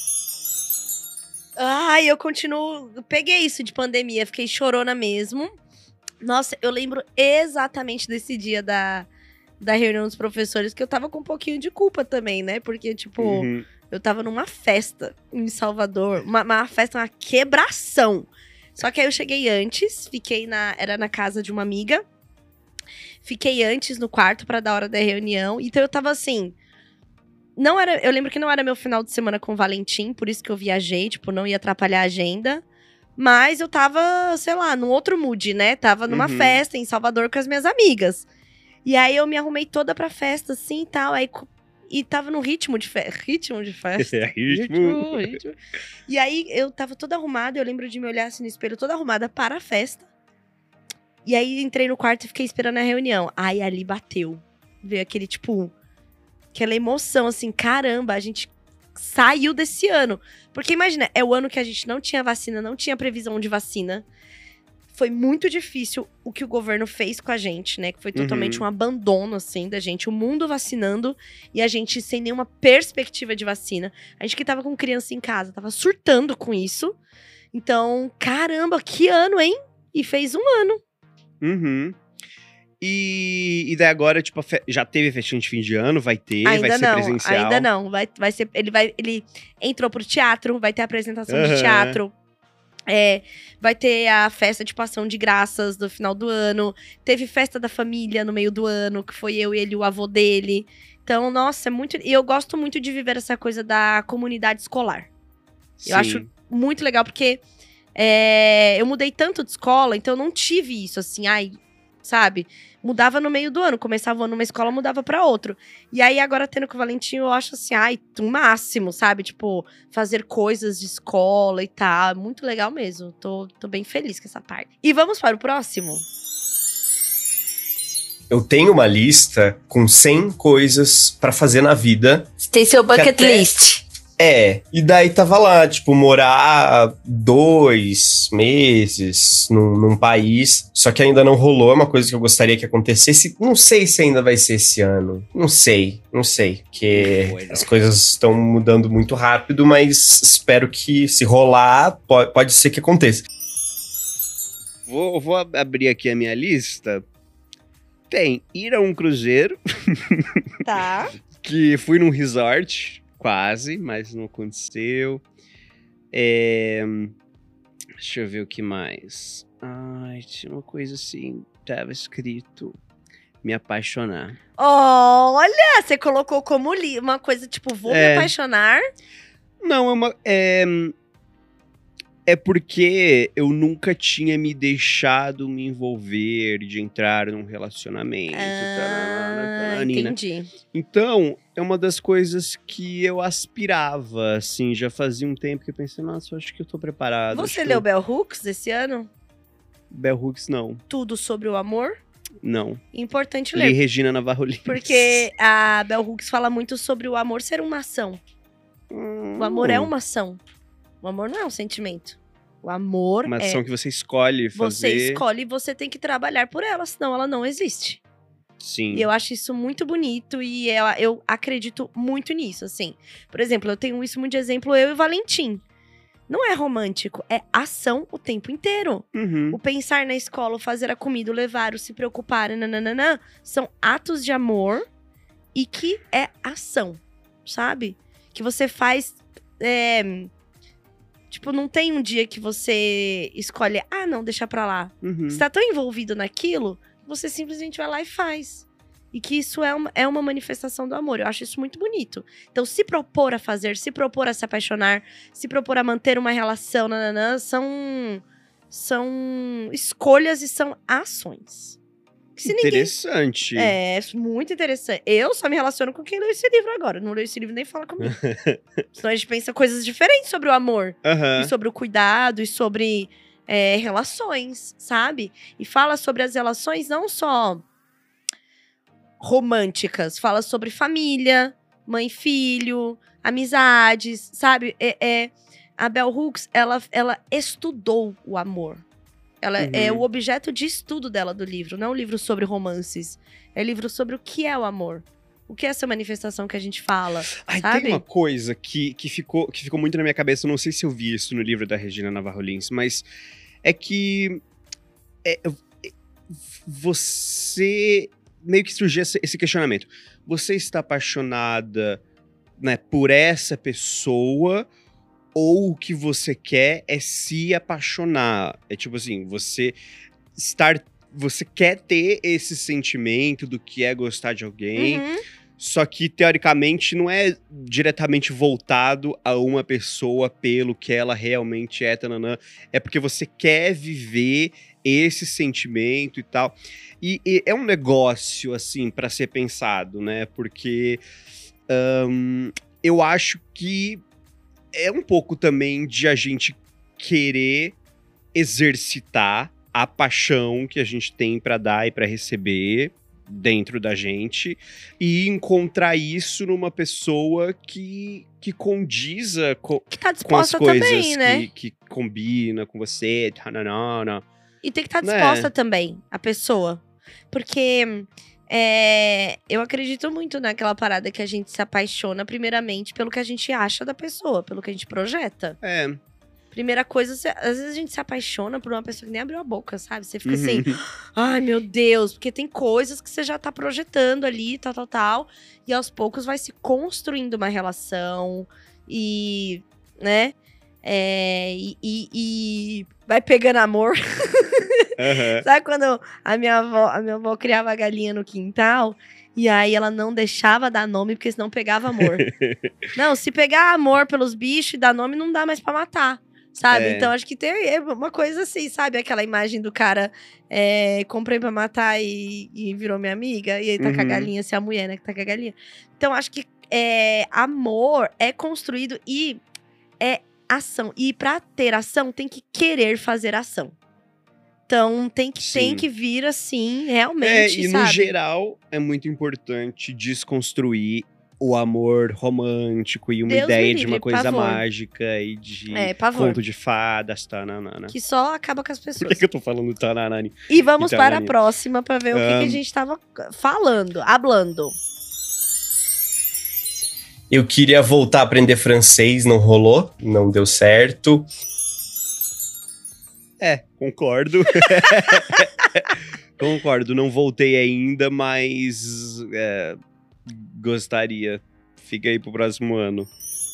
Ai, eu continuo. Eu peguei isso de pandemia, fiquei chorona mesmo. Nossa, eu lembro exatamente desse dia da, da reunião dos professores, que eu tava com um pouquinho de culpa também, né? Porque, tipo, Uhum. eu tava numa festa em Salvador, uma, uma festa, uma quebração. Só que aí eu cheguei antes, fiquei na. Era na casa de uma amiga. Fiquei antes no quarto pra dar hora da reunião. Então eu tava assim. Não era, eu lembro que não era meu final de semana com o Valentim, por isso que eu viajei, tipo, não ia atrapalhar a agenda. Mas eu tava, sei lá, num outro mood, né? Tava numa Uhum. festa em Salvador com as minhas amigas. E aí eu me arrumei toda pra festa, assim, e tal. Aí, co- e tava no ritmo de festa. Ritmo de festa. É ritmo. ritmo, ritmo. E aí eu tava toda arrumada, eu lembro de me olhar assim no espelho, toda arrumada para a festa. E aí entrei no quarto e fiquei esperando a reunião. Aí ali bateu. Veio aquele, tipo... Aquela emoção, assim, caramba, a gente saiu desse ano. Porque imagina, é o ano que a gente não tinha vacina, não tinha previsão de vacina. Foi muito difícil o que o governo fez com a gente, né? Que foi totalmente Uhum. um abandono, assim, da gente. O mundo vacinando e a gente sem nenhuma perspectiva de vacina. A gente que tava com criança em casa, tava surtando com isso. Então, caramba, que ano, hein? E fez um ano. Uhum. E, e daí agora, tipo, a fe- já teve festinha de fim de ano, vai ter, vai Ainda ser não, presencial. ainda não. Vai, vai ser, ele, vai, ele entrou pro teatro, vai ter apresentação Aham. de teatro. É, vai ter a festa de passão de graças do final do ano. Teve festa da família no meio do ano, que foi eu, ele e o avô dele. Então, nossa, é muito. E eu gosto muito de viver essa coisa da comunidade escolar. Eu acho Sim. muito legal, porque é, eu mudei tanto de escola, então eu não tive isso, assim, ai, sabe? Mudava no meio do ano, começava o ano numa escola, mudava pra outro. E aí, agora tendo com o Valentim, eu acho assim, ai, o máximo, sabe? Tipo, fazer coisas de escola e tal. Muito legal mesmo. Tô, tô bem feliz com essa parte. E vamos para o próximo? Eu tenho uma lista com cem coisas pra fazer na vida. Tem seu bucket até- list. É, e daí tava lá, tipo, morar dois meses num, num país, só que ainda não rolou, é uma coisa que eu gostaria que acontecesse. Não sei se ainda vai ser esse ano, não sei, não sei, porque Foi, não. as coisas estão mudando muito rápido, mas espero que se rolar, po- pode ser que aconteça. Vou, vou ab- abrir aqui a minha lista. Tem ir a um cruzeiro, Tá. que fui num resort, quase, mas não aconteceu. É, Deixa eu ver o que mais. Ai, tinha uma coisa assim, tava escrito me apaixonar. Olha, você colocou como li uma coisa tipo, vou É. me apaixonar. Não, é uma. É, é porque eu nunca tinha me deixado me envolver de entrar num relacionamento. tanana, Ah, tananina. entendi. Então, é uma das coisas que eu aspirava, assim, já fazia um tempo que eu pensei, nossa, eu acho que eu tô preparado. acho Você que leu eu... Bell Hooks esse ano? Bell Hooks, não. Tudo sobre o amor? Não. Importante Li ler. Regina Navarro Lins. Porque a Bell Hooks fala muito sobre o amor ser uma ação. Hum, O amor é uma ação. O amor não é um sentimento. O amor Uma é... ação que você escolhe Você fazer. escolhe e você tem que trabalhar por ela, senão ela não existe. Sim. E eu acho isso muito bonito e eu, eu acredito muito nisso, assim. Por exemplo, eu tenho isso muito de exemplo, eu e o Valentim. Não é romântico, é ação o tempo inteiro. Uhum. O pensar na escola, o fazer a comida, o levar, o se preocupar, nananana, são atos de amor e que é ação, sabe? Que você faz, é, Tipo, não tem um dia que você escolhe, ah, não, deixa pra lá. Uhum. Você tá tão envolvido naquilo, você simplesmente vai lá e faz. E que isso é uma, é uma manifestação do amor. Eu acho isso muito bonito. Então, se propor a fazer, se propor a se apaixonar, se propor a manter uma relação, nananã, são, são escolhas e são ações. Se ninguém... Interessante. É, muito interessante. Eu só me relaciono com quem leu esse livro agora. Não leu esse livro, nem fala comigo. Senão a gente pensa coisas diferentes sobre o amor. Aham. E sobre o cuidado, e sobre é, relações, sabe? E fala sobre as relações não só românticas. Fala sobre família, mãe e filho, amizades, sabe? É, é, a Bell Hooks, ela, ela estudou o amor. Ela Uhum. é o objeto de estudo dela do livro. Não é um livro sobre romances. É um livro sobre o que é o amor. O que é essa manifestação que a gente fala, Ai, sabe? tem uma coisa que, que, ficou, que ficou muito na minha cabeça, eu não sei se eu vi isso no livro da Regina Navarro Lins, mas é que é, é, você meio que surgiu esse, esse questionamento. Você está apaixonada, né, por essa pessoa, ou o que você quer é se apaixonar? É tipo assim, você estar... Você quer ter esse sentimento do que é gostar de alguém, Uhum. só que, teoricamente, não é diretamente voltado a uma pessoa pelo que ela realmente é, tananã. É porque você quer viver esse sentimento e tal. E, e é um negócio, assim, pra ser pensado, né? Porque hum, eu acho que é um pouco também de a gente querer exercitar a paixão que a gente tem pra dar e pra receber dentro da gente e encontrar isso numa pessoa que, que condiza co Que tá com as disposta coisas também, né? que, que combina com você. Tananana. E tem que estar Né? disposta também, a pessoa. Porque é, eu acredito muito naquela parada que a gente se apaixona, primeiramente, pelo que a gente acha da pessoa, pelo que a gente projeta. É. Primeira coisa, você- às vezes a gente se apaixona por uma pessoa que nem abriu a boca, sabe? Você fica Uhum. assim, ai meu Deus, porque tem coisas que você já tá projetando ali, tal, tal, tal. E aos poucos vai se construindo uma relação e, né? É, e, e- e vai pegando amor. Aham. Sabe quando a minha avó, a minha avó criava galinha no quintal? E aí ela não deixava dar nome, porque senão pegava amor. Não, se pegar amor pelos bichos e dar nome, não dá mais pra matar. Sabe? É. Então acho que tem uma coisa assim, sabe? Aquela imagem do cara, é, comprei pra matar e, e virou minha amiga. E aí tá com a Uhum. galinha, se é a mulher, né, que tá com a galinha. Então acho que é, amor é construído e é ação. E pra ter ação, tem que querer fazer ação. Então tem que, tem Sim. que vir assim, É, realmente, e no sabe? geral é muito importante desconstruir o amor romântico e uma Deus me ideia de livre, uma coisa pavor. mágica e de É, pavor. conto de fadas, tananana. Que só acaba com as Por que, pessoas. que eu tô falando tananani? E vamos Então, para a Aninha. próxima pra ver o que, que a Ahn. gente tava falando, hablando. Eu queria voltar a aprender francês, não rolou, não deu certo. É, concordo. Concordo, não voltei ainda, mas é, gostaria. Fica aí pro próximo ano.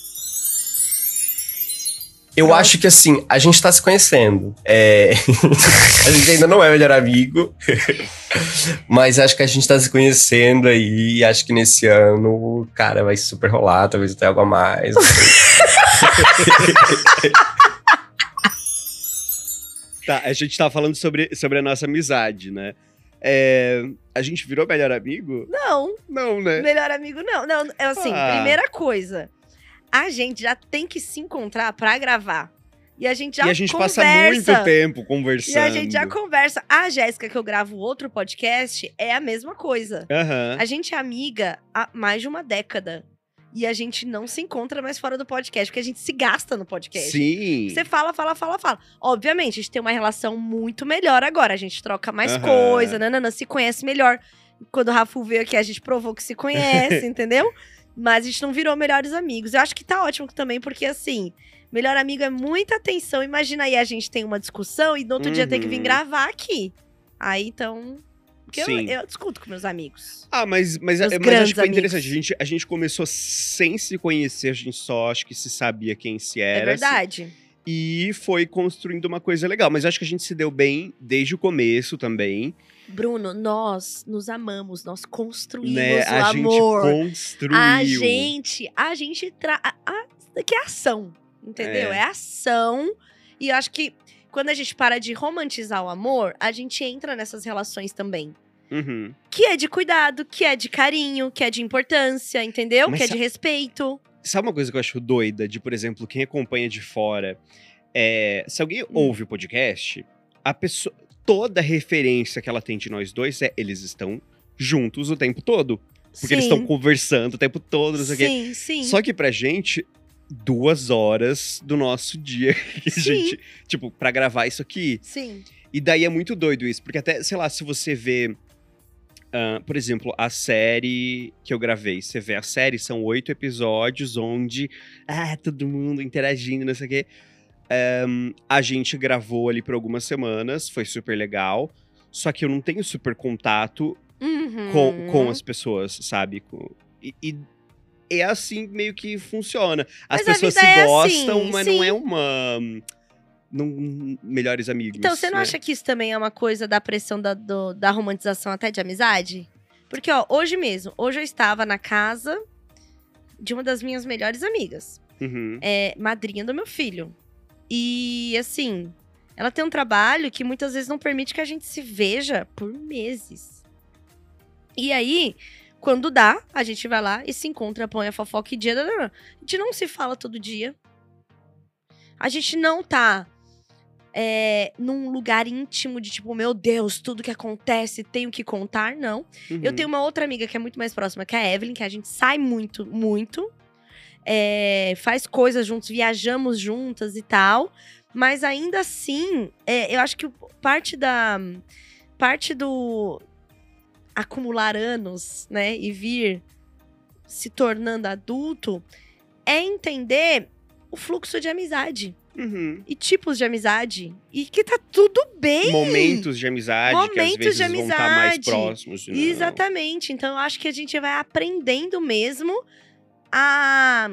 Eu Nossa. acho que assim, a gente tá se conhecendo. É... a gente ainda não é melhor amigo. Mas acho que a gente tá se conhecendo aí. E acho que nesse ano, cara, vai super rolar. Talvez até algo a mais. não sei. Tá, a gente tava falando sobre, sobre a nossa amizade, né? É, a gente virou melhor amigo? Não, Não, né? melhor amigo não. Não, é assim, Ah. primeira coisa. A gente já tem que se encontrar pra gravar. E a gente já E a gente conversa. passa muito tempo conversando. E a gente já conversa. A Jéssica, que eu gravo outro podcast, é a mesma coisa. Aham. A gente é amiga há mais de uma década. E a gente não se encontra mais fora do podcast, porque a gente se gasta no podcast. Sim. Você fala, fala, fala, fala. Obviamente, a gente tem uma relação muito melhor agora. A gente troca mais Aham. coisa, nanana, se conhece melhor. Quando o Rafa veio aqui, a gente provou que se conhece, entendeu? Mas a gente não virou melhores amigos. Eu acho que tá ótimo também, porque assim, melhor amigo é muita atenção. Imagina aí, a gente tem uma discussão e no outro dia tem que vir Uhum. gravar aqui. Aí, então... Porque eu, Sim. eu discuto com meus amigos. Ah, mas, mas, Meus mas grandes acho que foi amigos. interessante. A gente, a gente começou sem se conhecer, a gente só acho que se sabia quem se É era. verdade. E foi construindo uma coisa legal. Mas eu acho que a gente se deu bem desde o começo também. Bruno, nós nos amamos, nós construímos Né? o A amor. gente construiu. A gente, a gente tra... a- a- Isso daqui é ação, entendeu? É. É. ação. E eu acho que quando a gente para de romantizar o amor, a gente entra nessas relações também. Uhum. Que é de cuidado, que é de carinho, que é de importância, entendeu? Mas que é sa- de respeito. Sabe uma coisa que eu acho doida? De, por exemplo, quem acompanha de fora. É, se alguém ouve o podcast, a pessoa. Toda referência que ela tem de nós dois é eles estão juntos o tempo todo. Porque sim. eles estão conversando o tempo todo, não sei o quê. Sim, sim. Só que pra gente, duas horas do nosso dia que a Sim. gente. Tipo, pra gravar isso aqui. Sim. E daí é muito doido isso. Porque até, sei lá, se você vê. ah, por exemplo, a série que eu gravei. Você vê a série, são oito episódios onde. Ah, todo mundo interagindo, não sei o quê. Ahn, a gente gravou ali por algumas semanas, foi super legal. Só que eu não tenho super contato Uhum. com, com as pessoas, sabe? Com- e, e é assim meio que funciona. As Mas a pessoas vida se é gostam, assim, mas sim. não é uma. Não, melhores amigos. Então, você não né? acha que isso também é uma coisa da pressão da, do- da romantização até de amizade? Porque, ó, hoje mesmo, hoje eu estava na casa de uma das minhas melhores amigas. Uhum. É madrinha do meu filho. E, assim, ela tem um trabalho que muitas vezes não permite que a gente se veja por meses. E aí, quando dá, a gente vai lá e se encontra, põe a fofoca e dia. A gente não se fala todo dia. A gente não tá é, num lugar íntimo de tipo, meu Deus, tudo que acontece, tenho que contar, não. Uhum. Eu tenho uma outra amiga que é muito mais próxima, que é a Evelyn, que a gente sai muito, muito. É, faz coisas juntos, viajamos juntas e tal. Mas ainda assim, é, eu acho que parte da. Parte do acumular anos, né? E vir se tornando adulto é entender o fluxo de amizade. Uhum. E tipos de amizade. E que tá tudo bem. Momentos de amizade, que às Momentos vezes de vão estar mais amizade. próximos. Não. Exatamente. Então, eu acho que a gente vai aprendendo mesmo a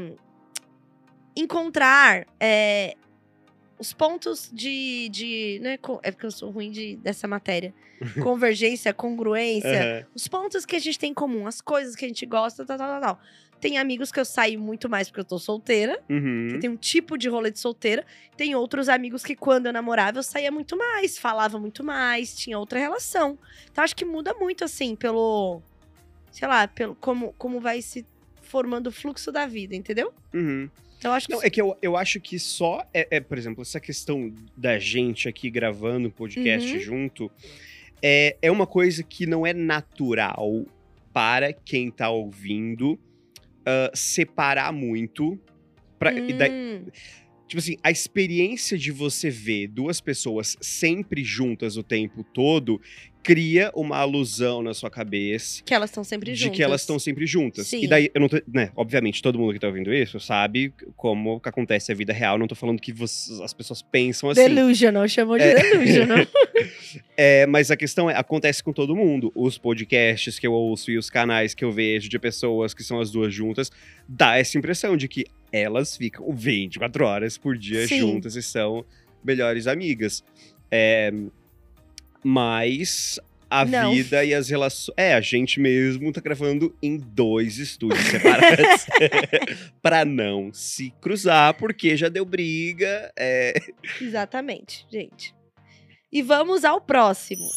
encontrar é, os pontos de, de né, co- é porque eu sou ruim de, dessa matéria. Convergência, congruência. Aham. Os pontos que a gente tem em comum, as coisas que a gente gosta, tal, tal, tal, tal. Tem amigos que eu saio muito mais porque eu tô solteira. Uhum. Que tem um tipo de rolê de solteira. Tem outros amigos que, quando eu namorava, eu saía muito mais, falava muito mais, tinha outra relação. Então, acho que muda muito, assim, pelo. Sei lá, pelo como, como vai se formando o fluxo da vida, entendeu? Uhum. Então, acho que. Não, é que eu, eu acho que só, é, é, por exemplo, essa questão da gente aqui gravando o podcast Uhum. junto, é, é uma coisa que não é natural para quem tá ouvindo ah, separar muito. Pra, e daí- Hum, tipo assim, a experiência de você ver duas pessoas sempre juntas o tempo todo cria uma alusão na sua cabeça que elas estão sempre de juntas. que elas estão sempre juntas. Sim. E daí, eu não tô, né, obviamente, todo mundo que tá ouvindo isso sabe como que acontece a vida real. Não tô falando que vocês- as pessoas pensam assim. Delusional, chamou de É. delusional. É, mas a questão é, acontece com todo mundo. Os podcasts que eu ouço e os canais que eu vejo de pessoas que são as duas juntas, dá essa impressão de que elas ficam vinte e quatro horas por dia Sim. juntas e são melhores amigas. É, mas a Não. vida e as relações... É, a gente mesmo tá gravando em dois estúdios separados. Pra não se cruzar, porque já deu briga. É... Exatamente, gente. E vamos ao próximo.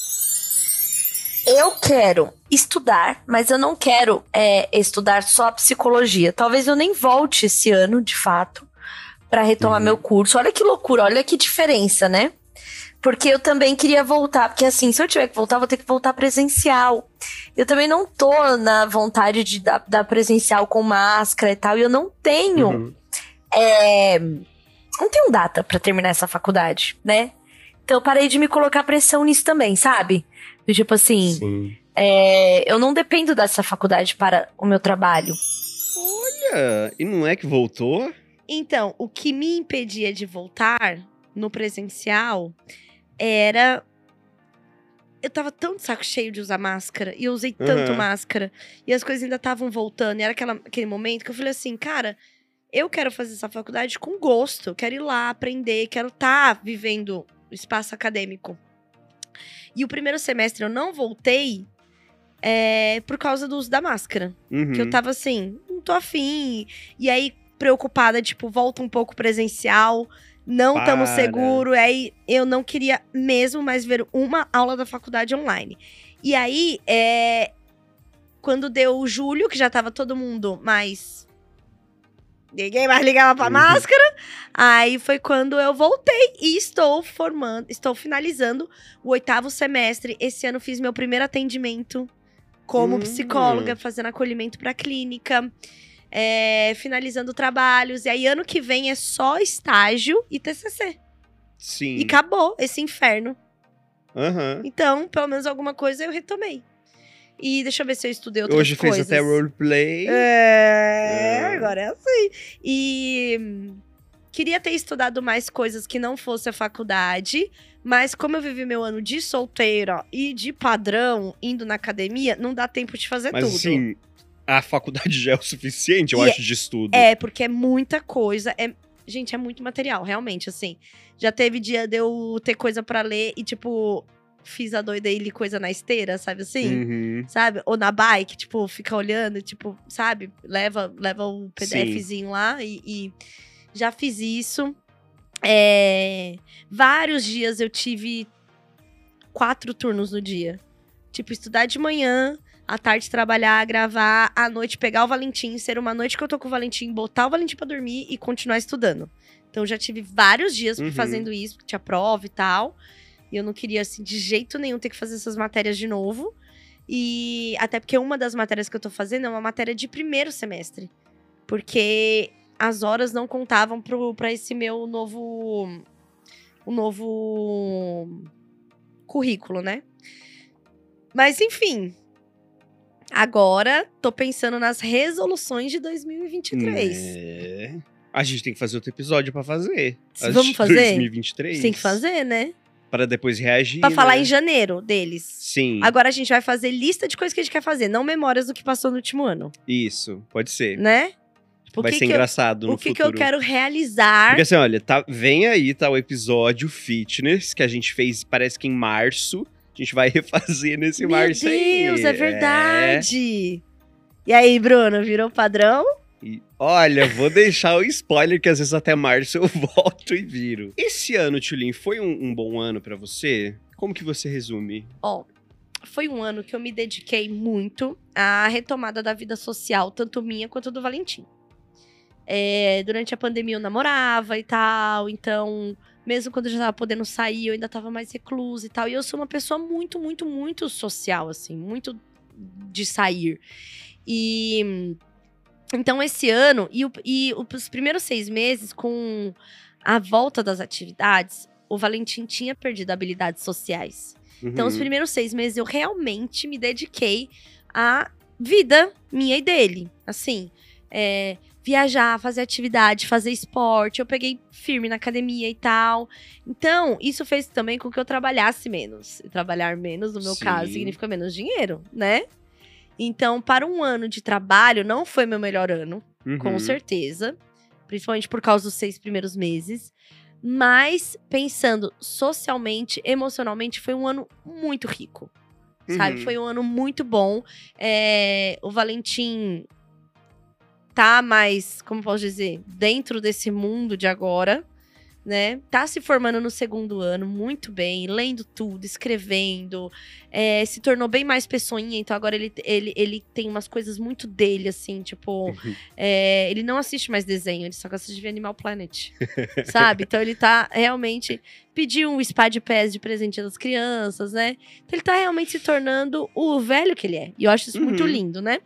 Eu quero estudar, mas eu não quero é, estudar só psicologia. Talvez eu nem volte esse ano, de fato, para retomar Uhum. meu curso. Olha que loucura, olha que diferença, né? Porque eu também queria voltar, porque assim, se eu tiver que voltar, eu vou ter que voltar presencial. Eu também não tô na vontade de dar, dar presencial com máscara e tal, e eu não tenho, Uhum. é, não tenho data pra terminar essa faculdade, né? Então eu parei de me colocar pressão nisso também, sabe? Do tipo assim, Sim. é, eu não dependo dessa faculdade para o meu trabalho. Olha, e não é que voltou? Então, o que me impedia de voltar no presencial era. Eu tava tão de saco cheio de usar máscara. E eu usei tanto Uhum. máscara. E as coisas ainda estavam voltando. E era aquela, aquele momento que eu falei assim, cara, eu quero fazer essa faculdade com gosto. Eu quero ir lá, aprender, quero estar vivendo o espaço acadêmico. E o primeiro semestre eu não voltei é, por causa do uso da máscara. Uhum. Que eu tava assim, não tô afim. E aí, preocupada, tipo, volta um pouco presencial, não estamos Para. seguro. Aí eu não queria mesmo mais ver uma aula da faculdade online. E aí, é, quando deu julho, que já tava todo mundo mais... Ninguém mais ligava pra Uhum. máscara. Aí foi quando eu voltei e estou formando, estou finalizando o oitavo semestre. Esse ano fiz meu primeiro atendimento como Hum. psicóloga, fazendo acolhimento pra clínica, é, finalizando trabalhos. E aí, ano que vem é só estágio e T C C. Sim. E acabou esse inferno. Aham. Então, pelo menos alguma coisa eu retomei. E deixa eu ver se eu estudei outras Hoje coisas. fez até roleplay. É, É. agora é assim. E hum, queria ter estudado mais coisas que não fosse a faculdade, mas como eu vivi meu ano de solteira e de padrão, indo na academia, não dá tempo de fazer Mas tudo. assim, a faculdade já é o suficiente, eu E acho, de estudo. É, porque é muita coisa. É, gente, é muito material, realmente, assim. Já teve dia de eu ter coisa pra ler e, tipo, fiz a doida e li coisa na esteira, sabe assim? Uhum. Sabe? Ou na bike, tipo, fica olhando, tipo, sabe? Leva, leva o PDFzinho lá e, e já fiz isso. É, vários dias eu tive quatro turnos no dia. Tipo, estudar de manhã, à tarde trabalhar, gravar, à noite pegar o Valentim, ser uma noite que eu tô com o Valentim, botar o Valentim pra dormir e continuar estudando. Então, já tive vários dias Uhum. fazendo isso, porque tinha prova e tal. E eu não queria, assim, de jeito nenhum ter que fazer essas matérias de novo. E até porque uma das matérias que eu tô fazendo é uma matéria de primeiro semestre. Porque as horas não contavam pro, pra esse meu novo... O novo currículo, né? Mas, enfim. Agora, tô pensando nas resoluções de dois mil e vinte e três. É. A gente tem que fazer outro episódio pra fazer. Se As vamos de fazer? dois mil e vinte e três. Tem que fazer, né? Para depois reagir. Pra falar né? em janeiro deles. Sim. Agora a gente vai fazer lista de coisas que a gente quer fazer, não memórias do que passou no último ano, Isso, pode ser. né? Tipo, Vai o que ser que eu- engraçado no O que, que futuro. eu quero realizar. Porque assim, olha, tá, vem aí, tá, o episódio fitness que a gente fez, parece que em março. A gente vai refazer nesse Meu março aí. Deus, é verdade. E aí, Bruno, virou padrão? E, olha, vou deixar o spoiler que às vezes até março eu volto e viro. Esse ano, Tulin, foi um, um bom ano pra você? Como que você resume? Ó, foi um ano que eu me dediquei muito à retomada da vida social, tanto minha quanto do Valentim. É, durante a pandemia eu namorava e tal, então, mesmo quando eu já tava podendo sair, eu ainda tava mais reclusa e tal. E eu sou uma pessoa muito, muito, muito social, assim, muito de sair. E então, esse ano, e, o- e os primeiros seis meses, com a volta das atividades, o Valentim tinha perdido habilidades sociais. Então, os Uhum. primeiros seis meses, eu realmente me dediquei à vida minha e dele. Assim, é, viajar, fazer atividade, fazer esporte. Eu peguei firme na academia e tal. Então, isso fez também com que eu trabalhasse menos. E trabalhar menos, no meu Sim. caso, significa menos dinheiro, né? Então, para um ano de trabalho, não foi meu melhor ano, Uhum. com certeza. Principalmente por causa dos seis primeiros meses. Mas, pensando socialmente, emocionalmente, foi um ano muito rico. Sabe? Uhum. Foi um ano muito bom. É, o Valentim tá mais, como posso dizer, dentro desse mundo de agora, né? Tá se formando no segundo ano muito bem, lendo tudo, escrevendo, é, se tornou bem mais pessoinha, então agora ele, ele, ele tem umas coisas muito dele, assim, tipo, é, ele não assiste mais desenho, ele só gosta de ver Animal Planet, sabe? Então ele tá realmente, pediu um spa de pés de presente das crianças, né? Então ele tá realmente se tornando o velho que ele é, e eu acho isso muito Uhum. lindo, né?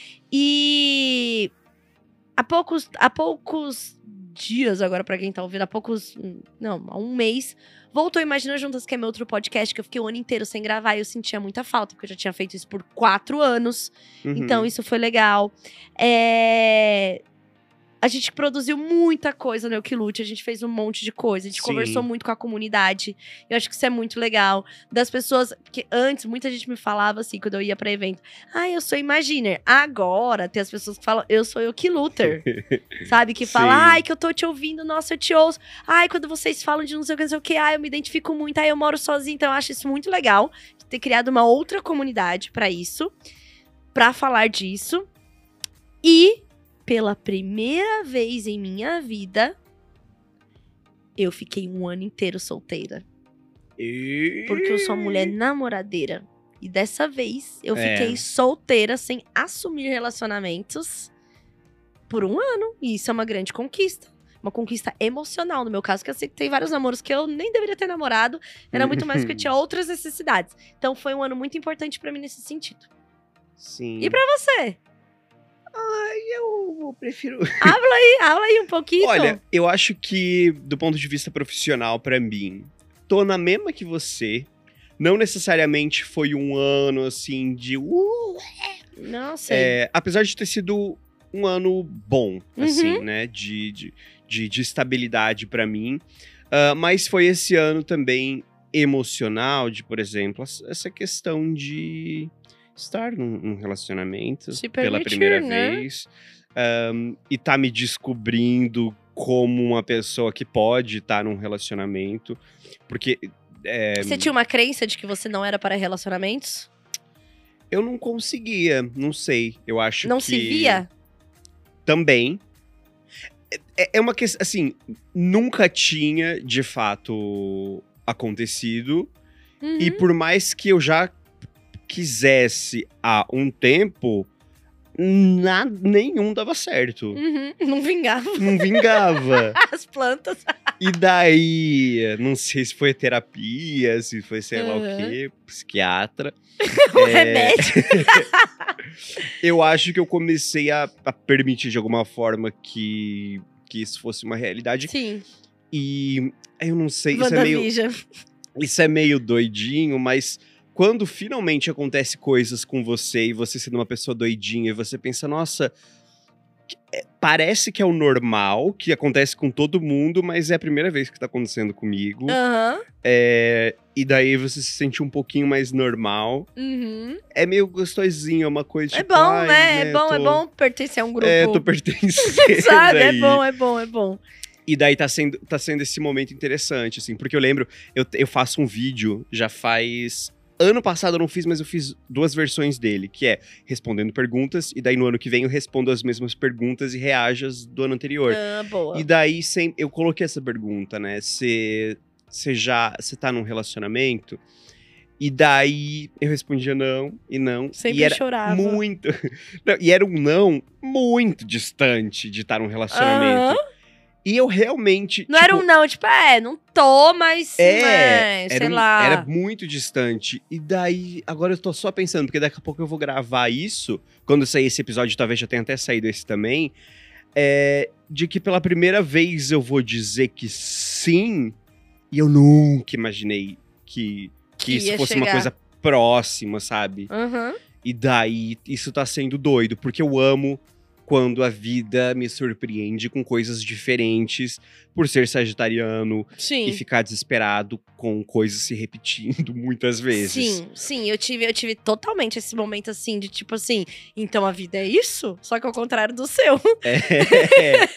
E há poucos, há poucos dias agora, pra quem tá ouvindo, há poucos, não, há um mês, voltou Imagina Juntas, que é meu outro podcast, que eu fiquei o ano inteiro sem gravar e eu sentia muita falta, porque eu já tinha feito isso por quatro anos, Uhum. então isso foi legal. É... A gente produziu muita coisa no Eukilute, a gente fez um monte de coisa, a gente Sim. conversou muito com a comunidade. Eu acho que isso é muito legal. Das pessoas, porque antes muita gente me falava assim, quando eu ia pra evento, ah, eu sou Imaginer. Agora tem as pessoas que falam, eu sou Eukiluter. Sabe? Que fala, Sim. ai, que eu tô te ouvindo, nossa, eu te ouço. Ai, quando vocês falam de não sei o que, não sei o que, ai, eu me identifico muito, ai, eu moro sozinha. Então eu acho isso muito legal, de ter criado uma outra comunidade pra isso, pra falar disso. E pela primeira vez em minha vida, eu fiquei um ano inteiro solteira. E... Porque eu sou uma mulher namoradeira. E dessa vez, eu É. fiquei solteira, sem assumir relacionamentos, por um ano. E isso é uma grande conquista. Uma conquista emocional, no meu caso, que eu sei que tem vários namoros que eu nem deveria ter namorado. Era muito mais porque eu tinha outras necessidades. Então foi um ano muito importante pra mim nesse sentido. Sim. E pra você? Eu prefiro... Habla aí, habla aí um pouquinho. Olha, eu acho que, do ponto de vista profissional, pra mim, tô na mesma que você. Não necessariamente foi um ano, assim, de... Uh, Não sei. é, apesar de ter sido um ano bom, Uhum. assim, né? De, de, de, de estabilidade pra mim. Ah, mas foi esse ano também emocional, de, por exemplo, essa questão de estar num, num relacionamento Se pela permitir, primeira né? vez. Um, e tá me descobrindo como uma pessoa que pode estar num relacionamento. Porque é, Você tinha uma crença de que você não era para relacionamentos? eu não conseguia, não sei. Eu acho Não que... se via? Também. É, é uma questão, assim, nunca tinha, de fato, acontecido. Uhum. E por mais que eu já quisesse há um tempo, nada, nenhum dava certo. Uhum. Não vingava Não vingava. as plantas. E daí, não sei se foi terapia, se foi sei lá o Aham. quê, psiquiatra. O É, remédio. Eu acho que eu comecei a, a permitir de alguma forma que, que isso fosse uma realidade. Sim. E eu não sei, isso é, meio, WandaVision. isso é meio doidinho, mas quando finalmente acontece coisas com você e você sendo uma pessoa doidinha e você pensa, nossa, que- é, parece que é o normal, que acontece com todo mundo, mas é a primeira vez que tá acontecendo comigo. Aham. É, e daí você se sente um pouquinho mais normal. Uhum. É meio gostosinho, é uma coisa É tipo, bom, ai, né? É bom, tô- é bom pertencer a um grupo. É, tô pertencendo Sabe? É aí. bom, é bom, é bom. E daí tá sendo, tá sendo esse momento interessante, assim, porque eu lembro, eu, eu faço um vídeo, já faz... Ano passado eu não fiz, mas eu fiz duas versões dele, que é respondendo perguntas, e daí no ano que vem eu respondo as mesmas perguntas e reajo as do ano anterior. Ah, boa. E daí sem, eu coloquei essa pergunta, né? Você já você tá num relacionamento? E daí eu respondia não e não. Sempre e era chorava. muito. Não, e era um não muito distante de estar num relacionamento. Aham. E eu realmente. Não tipo, era um não, tipo, é, não tô, mas. É, é, sei era, um- lá. era muito distante. E daí, agora eu tô só pensando, porque daqui a pouco eu vou gravar isso. Quando sair esse episódio, talvez já tenha até saído esse também. É, de que pela primeira vez eu vou dizer que sim. E eu nunca imaginei que, que, Que isso ia fosse uma chegar. coisa próxima, sabe? Aham. E daí, isso tá sendo doido, porque eu amo quando a vida me surpreende com coisas diferentes, por ser sagitariano Sim. e ficar desesperado com coisas se repetindo muitas vezes. Sim, sim, eu tive, eu tive totalmente esse momento assim, de tipo assim, então a vida é isso? Só que ao contrário do seu. É.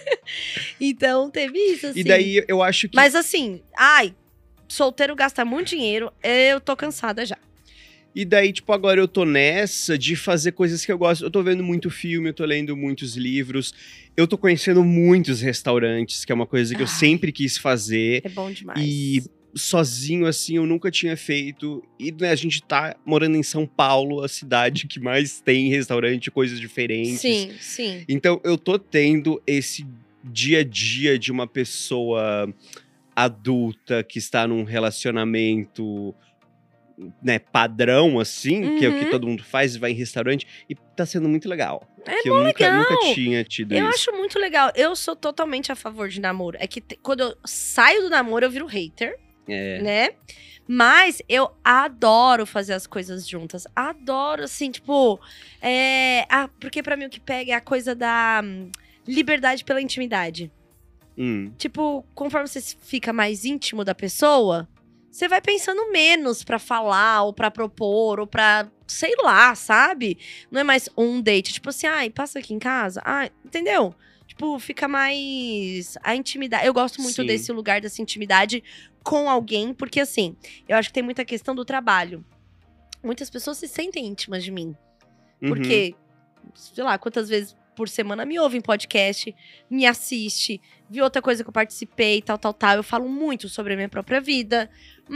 Então teve isso, assim. E daí eu acho que. Mas assim, ai, solteiro gasta muito dinheiro, eu tô cansada já. E daí, tipo, agora eu tô nessa de fazer coisas que eu gosto. Eu tô vendo muito filme, eu tô lendo muitos livros. Eu tô conhecendo muitos restaurantes, que é uma coisa que eu Ai. sempre quis fazer. É bom demais. E sozinho, assim, eu nunca tinha feito. E né, a gente tá morando em São Paulo, a cidade que mais tem restaurante, coisas diferentes. Sim, sim. Então eu tô tendo esse dia a dia de uma pessoa adulta que está num relacionamento, né, padrão, assim, que é o que Uhum. todo mundo faz, vai em restaurante, e tá sendo muito legal. É que eu nunca, legal. nunca tinha tido Eu isso. acho muito legal. Eu sou totalmente a favor de namoro. É que te- quando eu saio do namoro, eu viro hater, É. né? Mas eu adoro fazer as coisas juntas. Adoro, assim, tipo. É, a- porque pra mim o que pega é a coisa da. liberdade pela intimidade. Hum. Tipo, conforme você fica mais íntimo da pessoa, você vai pensando menos pra falar, ou pra propor, ou pra, sei lá, sabe? Não é mais um date, tipo assim, ai, passa aqui em casa. Ah, entendeu? Tipo, fica mais a intimidade. Eu gosto muito Sim. desse lugar, dessa intimidade com alguém, porque assim, eu acho que tem muita questão do trabalho. Muitas pessoas se sentem íntimas de mim. Uhum. Porque, sei lá, quantas vezes por semana me ouve em podcast, me assiste, vi outra coisa que eu participei, tal, tal, tal. Eu falo muito sobre a minha própria vida,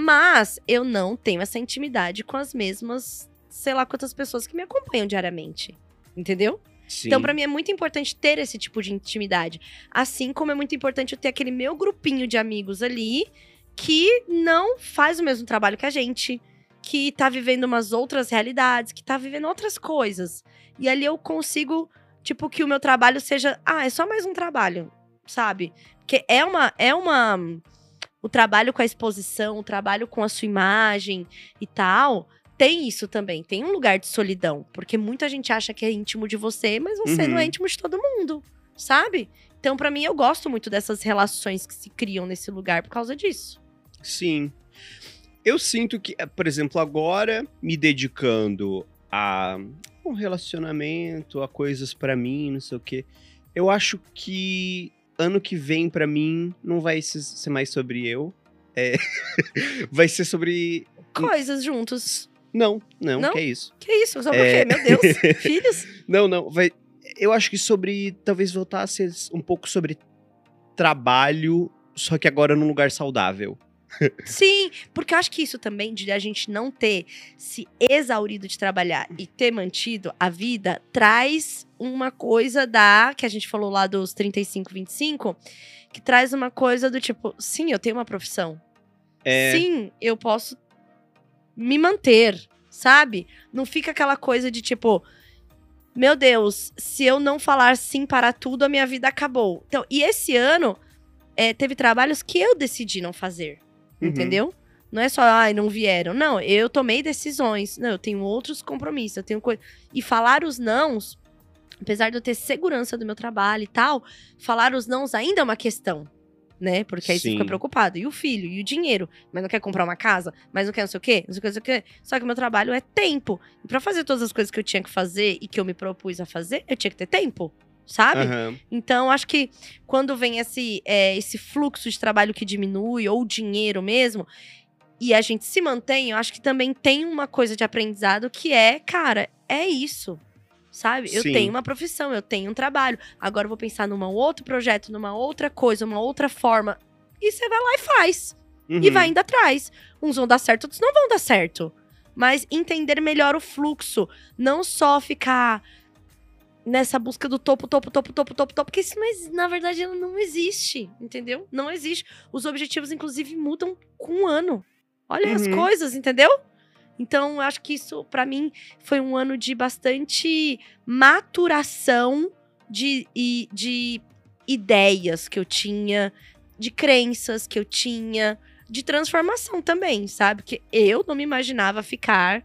mas eu não tenho essa intimidade com as mesmas, sei lá, quantas pessoas que me acompanham diariamente. Entendeu? Sim. Então, pra mim, é muito importante ter esse tipo de intimidade. Assim como é muito importante eu ter aquele meu grupinho de amigos ali que não faz o mesmo trabalho que a gente, que tá vivendo umas outras realidades, que tá vivendo outras coisas. E ali eu consigo, tipo, que o meu trabalho seja... Ah, é só mais um trabalho, sabe? Porque é uma... É uma o trabalho com a exposição, o trabalho com a sua imagem e tal... Tem isso também, tem um lugar de solidão. Porque muita gente acha que é íntimo de você, mas você Uhum. não é íntimo de todo mundo, sabe? Então, pra mim, eu gosto muito dessas relações que se criam nesse lugar por causa disso. Sim. Eu sinto que, por exemplo, agora, me dedicando a um relacionamento, a coisas pra mim, não sei o quê, eu acho que ano que vem, pra mim, não vai ser mais sobre eu. É... vai ser sobre... Coisas juntos. Não, não, Não? que é isso. Que isso? Sobre É. o quê? Meu Deus. Filhos? Não, não, vai... Eu acho que sobre, talvez voltar a ser um pouco sobre trabalho, só que agora num lugar saudável. Sim, porque eu acho que isso também, de a gente não ter se exaurido de trabalhar e ter mantido a vida, traz uma coisa da, que a gente falou lá dos trinta e cinco, vinte e cinco, que traz uma coisa do tipo, sim, eu tenho uma profissão. É... Sim, eu posso me manter, sabe? Não fica aquela coisa de tipo, meu Deus, se eu não falar sim para tudo, a minha vida acabou. Então, e esse ano, é, teve trabalhos que eu decidi não fazer, Uhum. entendeu? Não é só, ai, não vieram. Não, eu tomei decisões. Não, eu tenho outros compromissos, eu tenho coisa. E falar os nãos, apesar de eu ter segurança do meu trabalho e tal, falar os nãos ainda é uma questão. Né? Porque aí você Sim. fica preocupado. E o filho, e o dinheiro. Mas não quer comprar uma casa? Mas não quer não sei o quê? Não sei o quê, não sei o quê. Só que o meu trabalho é tempo. E pra fazer todas as coisas que eu tinha que fazer e que eu me propus a fazer, eu tinha que ter tempo. Sabe? Aham. Então, acho que quando vem esse, é, esse fluxo de trabalho que diminui, ou dinheiro mesmo, e a gente se mantém, eu acho que também tem uma coisa de aprendizado que é, cara, é isso. Sabe? Eu Sim. tenho uma profissão, eu tenho um trabalho. Agora eu vou pensar num outro projeto, numa outra coisa, uma outra forma. E você vai lá e faz. Uhum. E vai indo atrás. Uns vão dar certo, outros não vão dar certo. Mas entender melhor o fluxo. Não só ficar nessa busca do topo, topo, topo, topo, topo, topo. Porque isso, não exi- na verdade, ela não existe. Entendeu? Não existe. Os objetivos, inclusive, mudam com um ano. Olha as Uhum. coisas, entendeu? Então, eu acho que isso, pra mim, foi um ano de bastante maturação de, e- de ideias que eu tinha, de crenças que eu tinha, de transformação também, sabe? Que eu não me imaginava ficar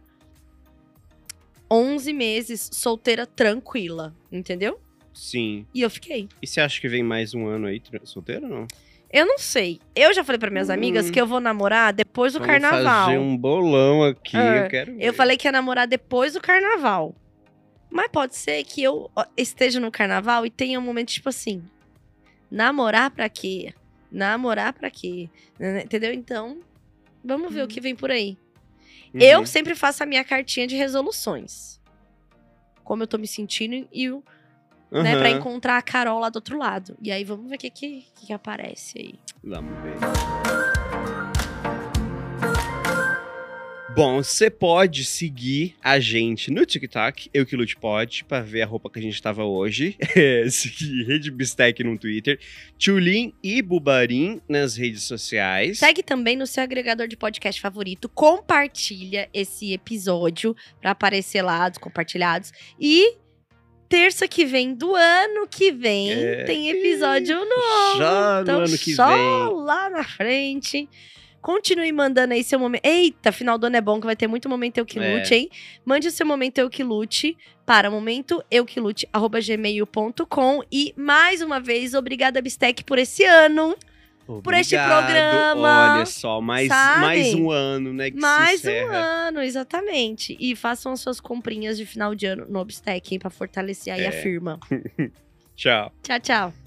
onze meses solteira tranquila, entendeu? Sim. E eu fiquei. E você acha que vem mais um ano aí tra- solteiro ou não? Eu não sei. Eu já falei para minhas Hum. amigas que eu vou namorar depois do Vamos carnaval. fazer um bolão aqui, É, eu quero ver. Eu falei que ia namorar depois do carnaval. Mas pode ser que eu ó, esteja no carnaval e tenha um momento tipo assim: namorar pra quê? Namorar pra quê? Né, entendeu? Então, vamos ver o que vem por aí. Uhum. Eu sempre faço a minha cartinha de resoluções. Como eu tô me sentindo e o. Né, pra Aham. encontrar a Carol lá do outro lado. E aí, vamos ver o que, que, que aparece aí. Vamos ver. Bom, você pode seguir a gente no TikTok, Eu Que Lute Pode, pra ver a roupa que a gente tava hoje. É, seguir Rede Bistec no Twitter, Tchulin e Bubarim nas redes sociais. Segue também no seu agregador de podcast favorito. Compartilha esse episódio pra aparecer lá, dos compartilhados. E terça que vem do ano que vem É. tem episódio novo. Já no Então, ano que só vem. lá na frente. Continue mandando aí seu momento. Eita, final do ano é bom, que vai ter muito momento eu que É. lute, hein? Mande o seu momento eu que lute para momento eu que lute arroba gmail ponto com. E mais uma vez, obrigada, Bistec, por esse ano. Por este Obrigado. programa, Olha só, mais, sabe? mais um ano, né? Que Mais se um encerra. ano, exatamente. E façam as suas comprinhas de final de ano no Bistec, hein? Pra fortalecer aí É. a firma. Tchau. Tchau, tchau.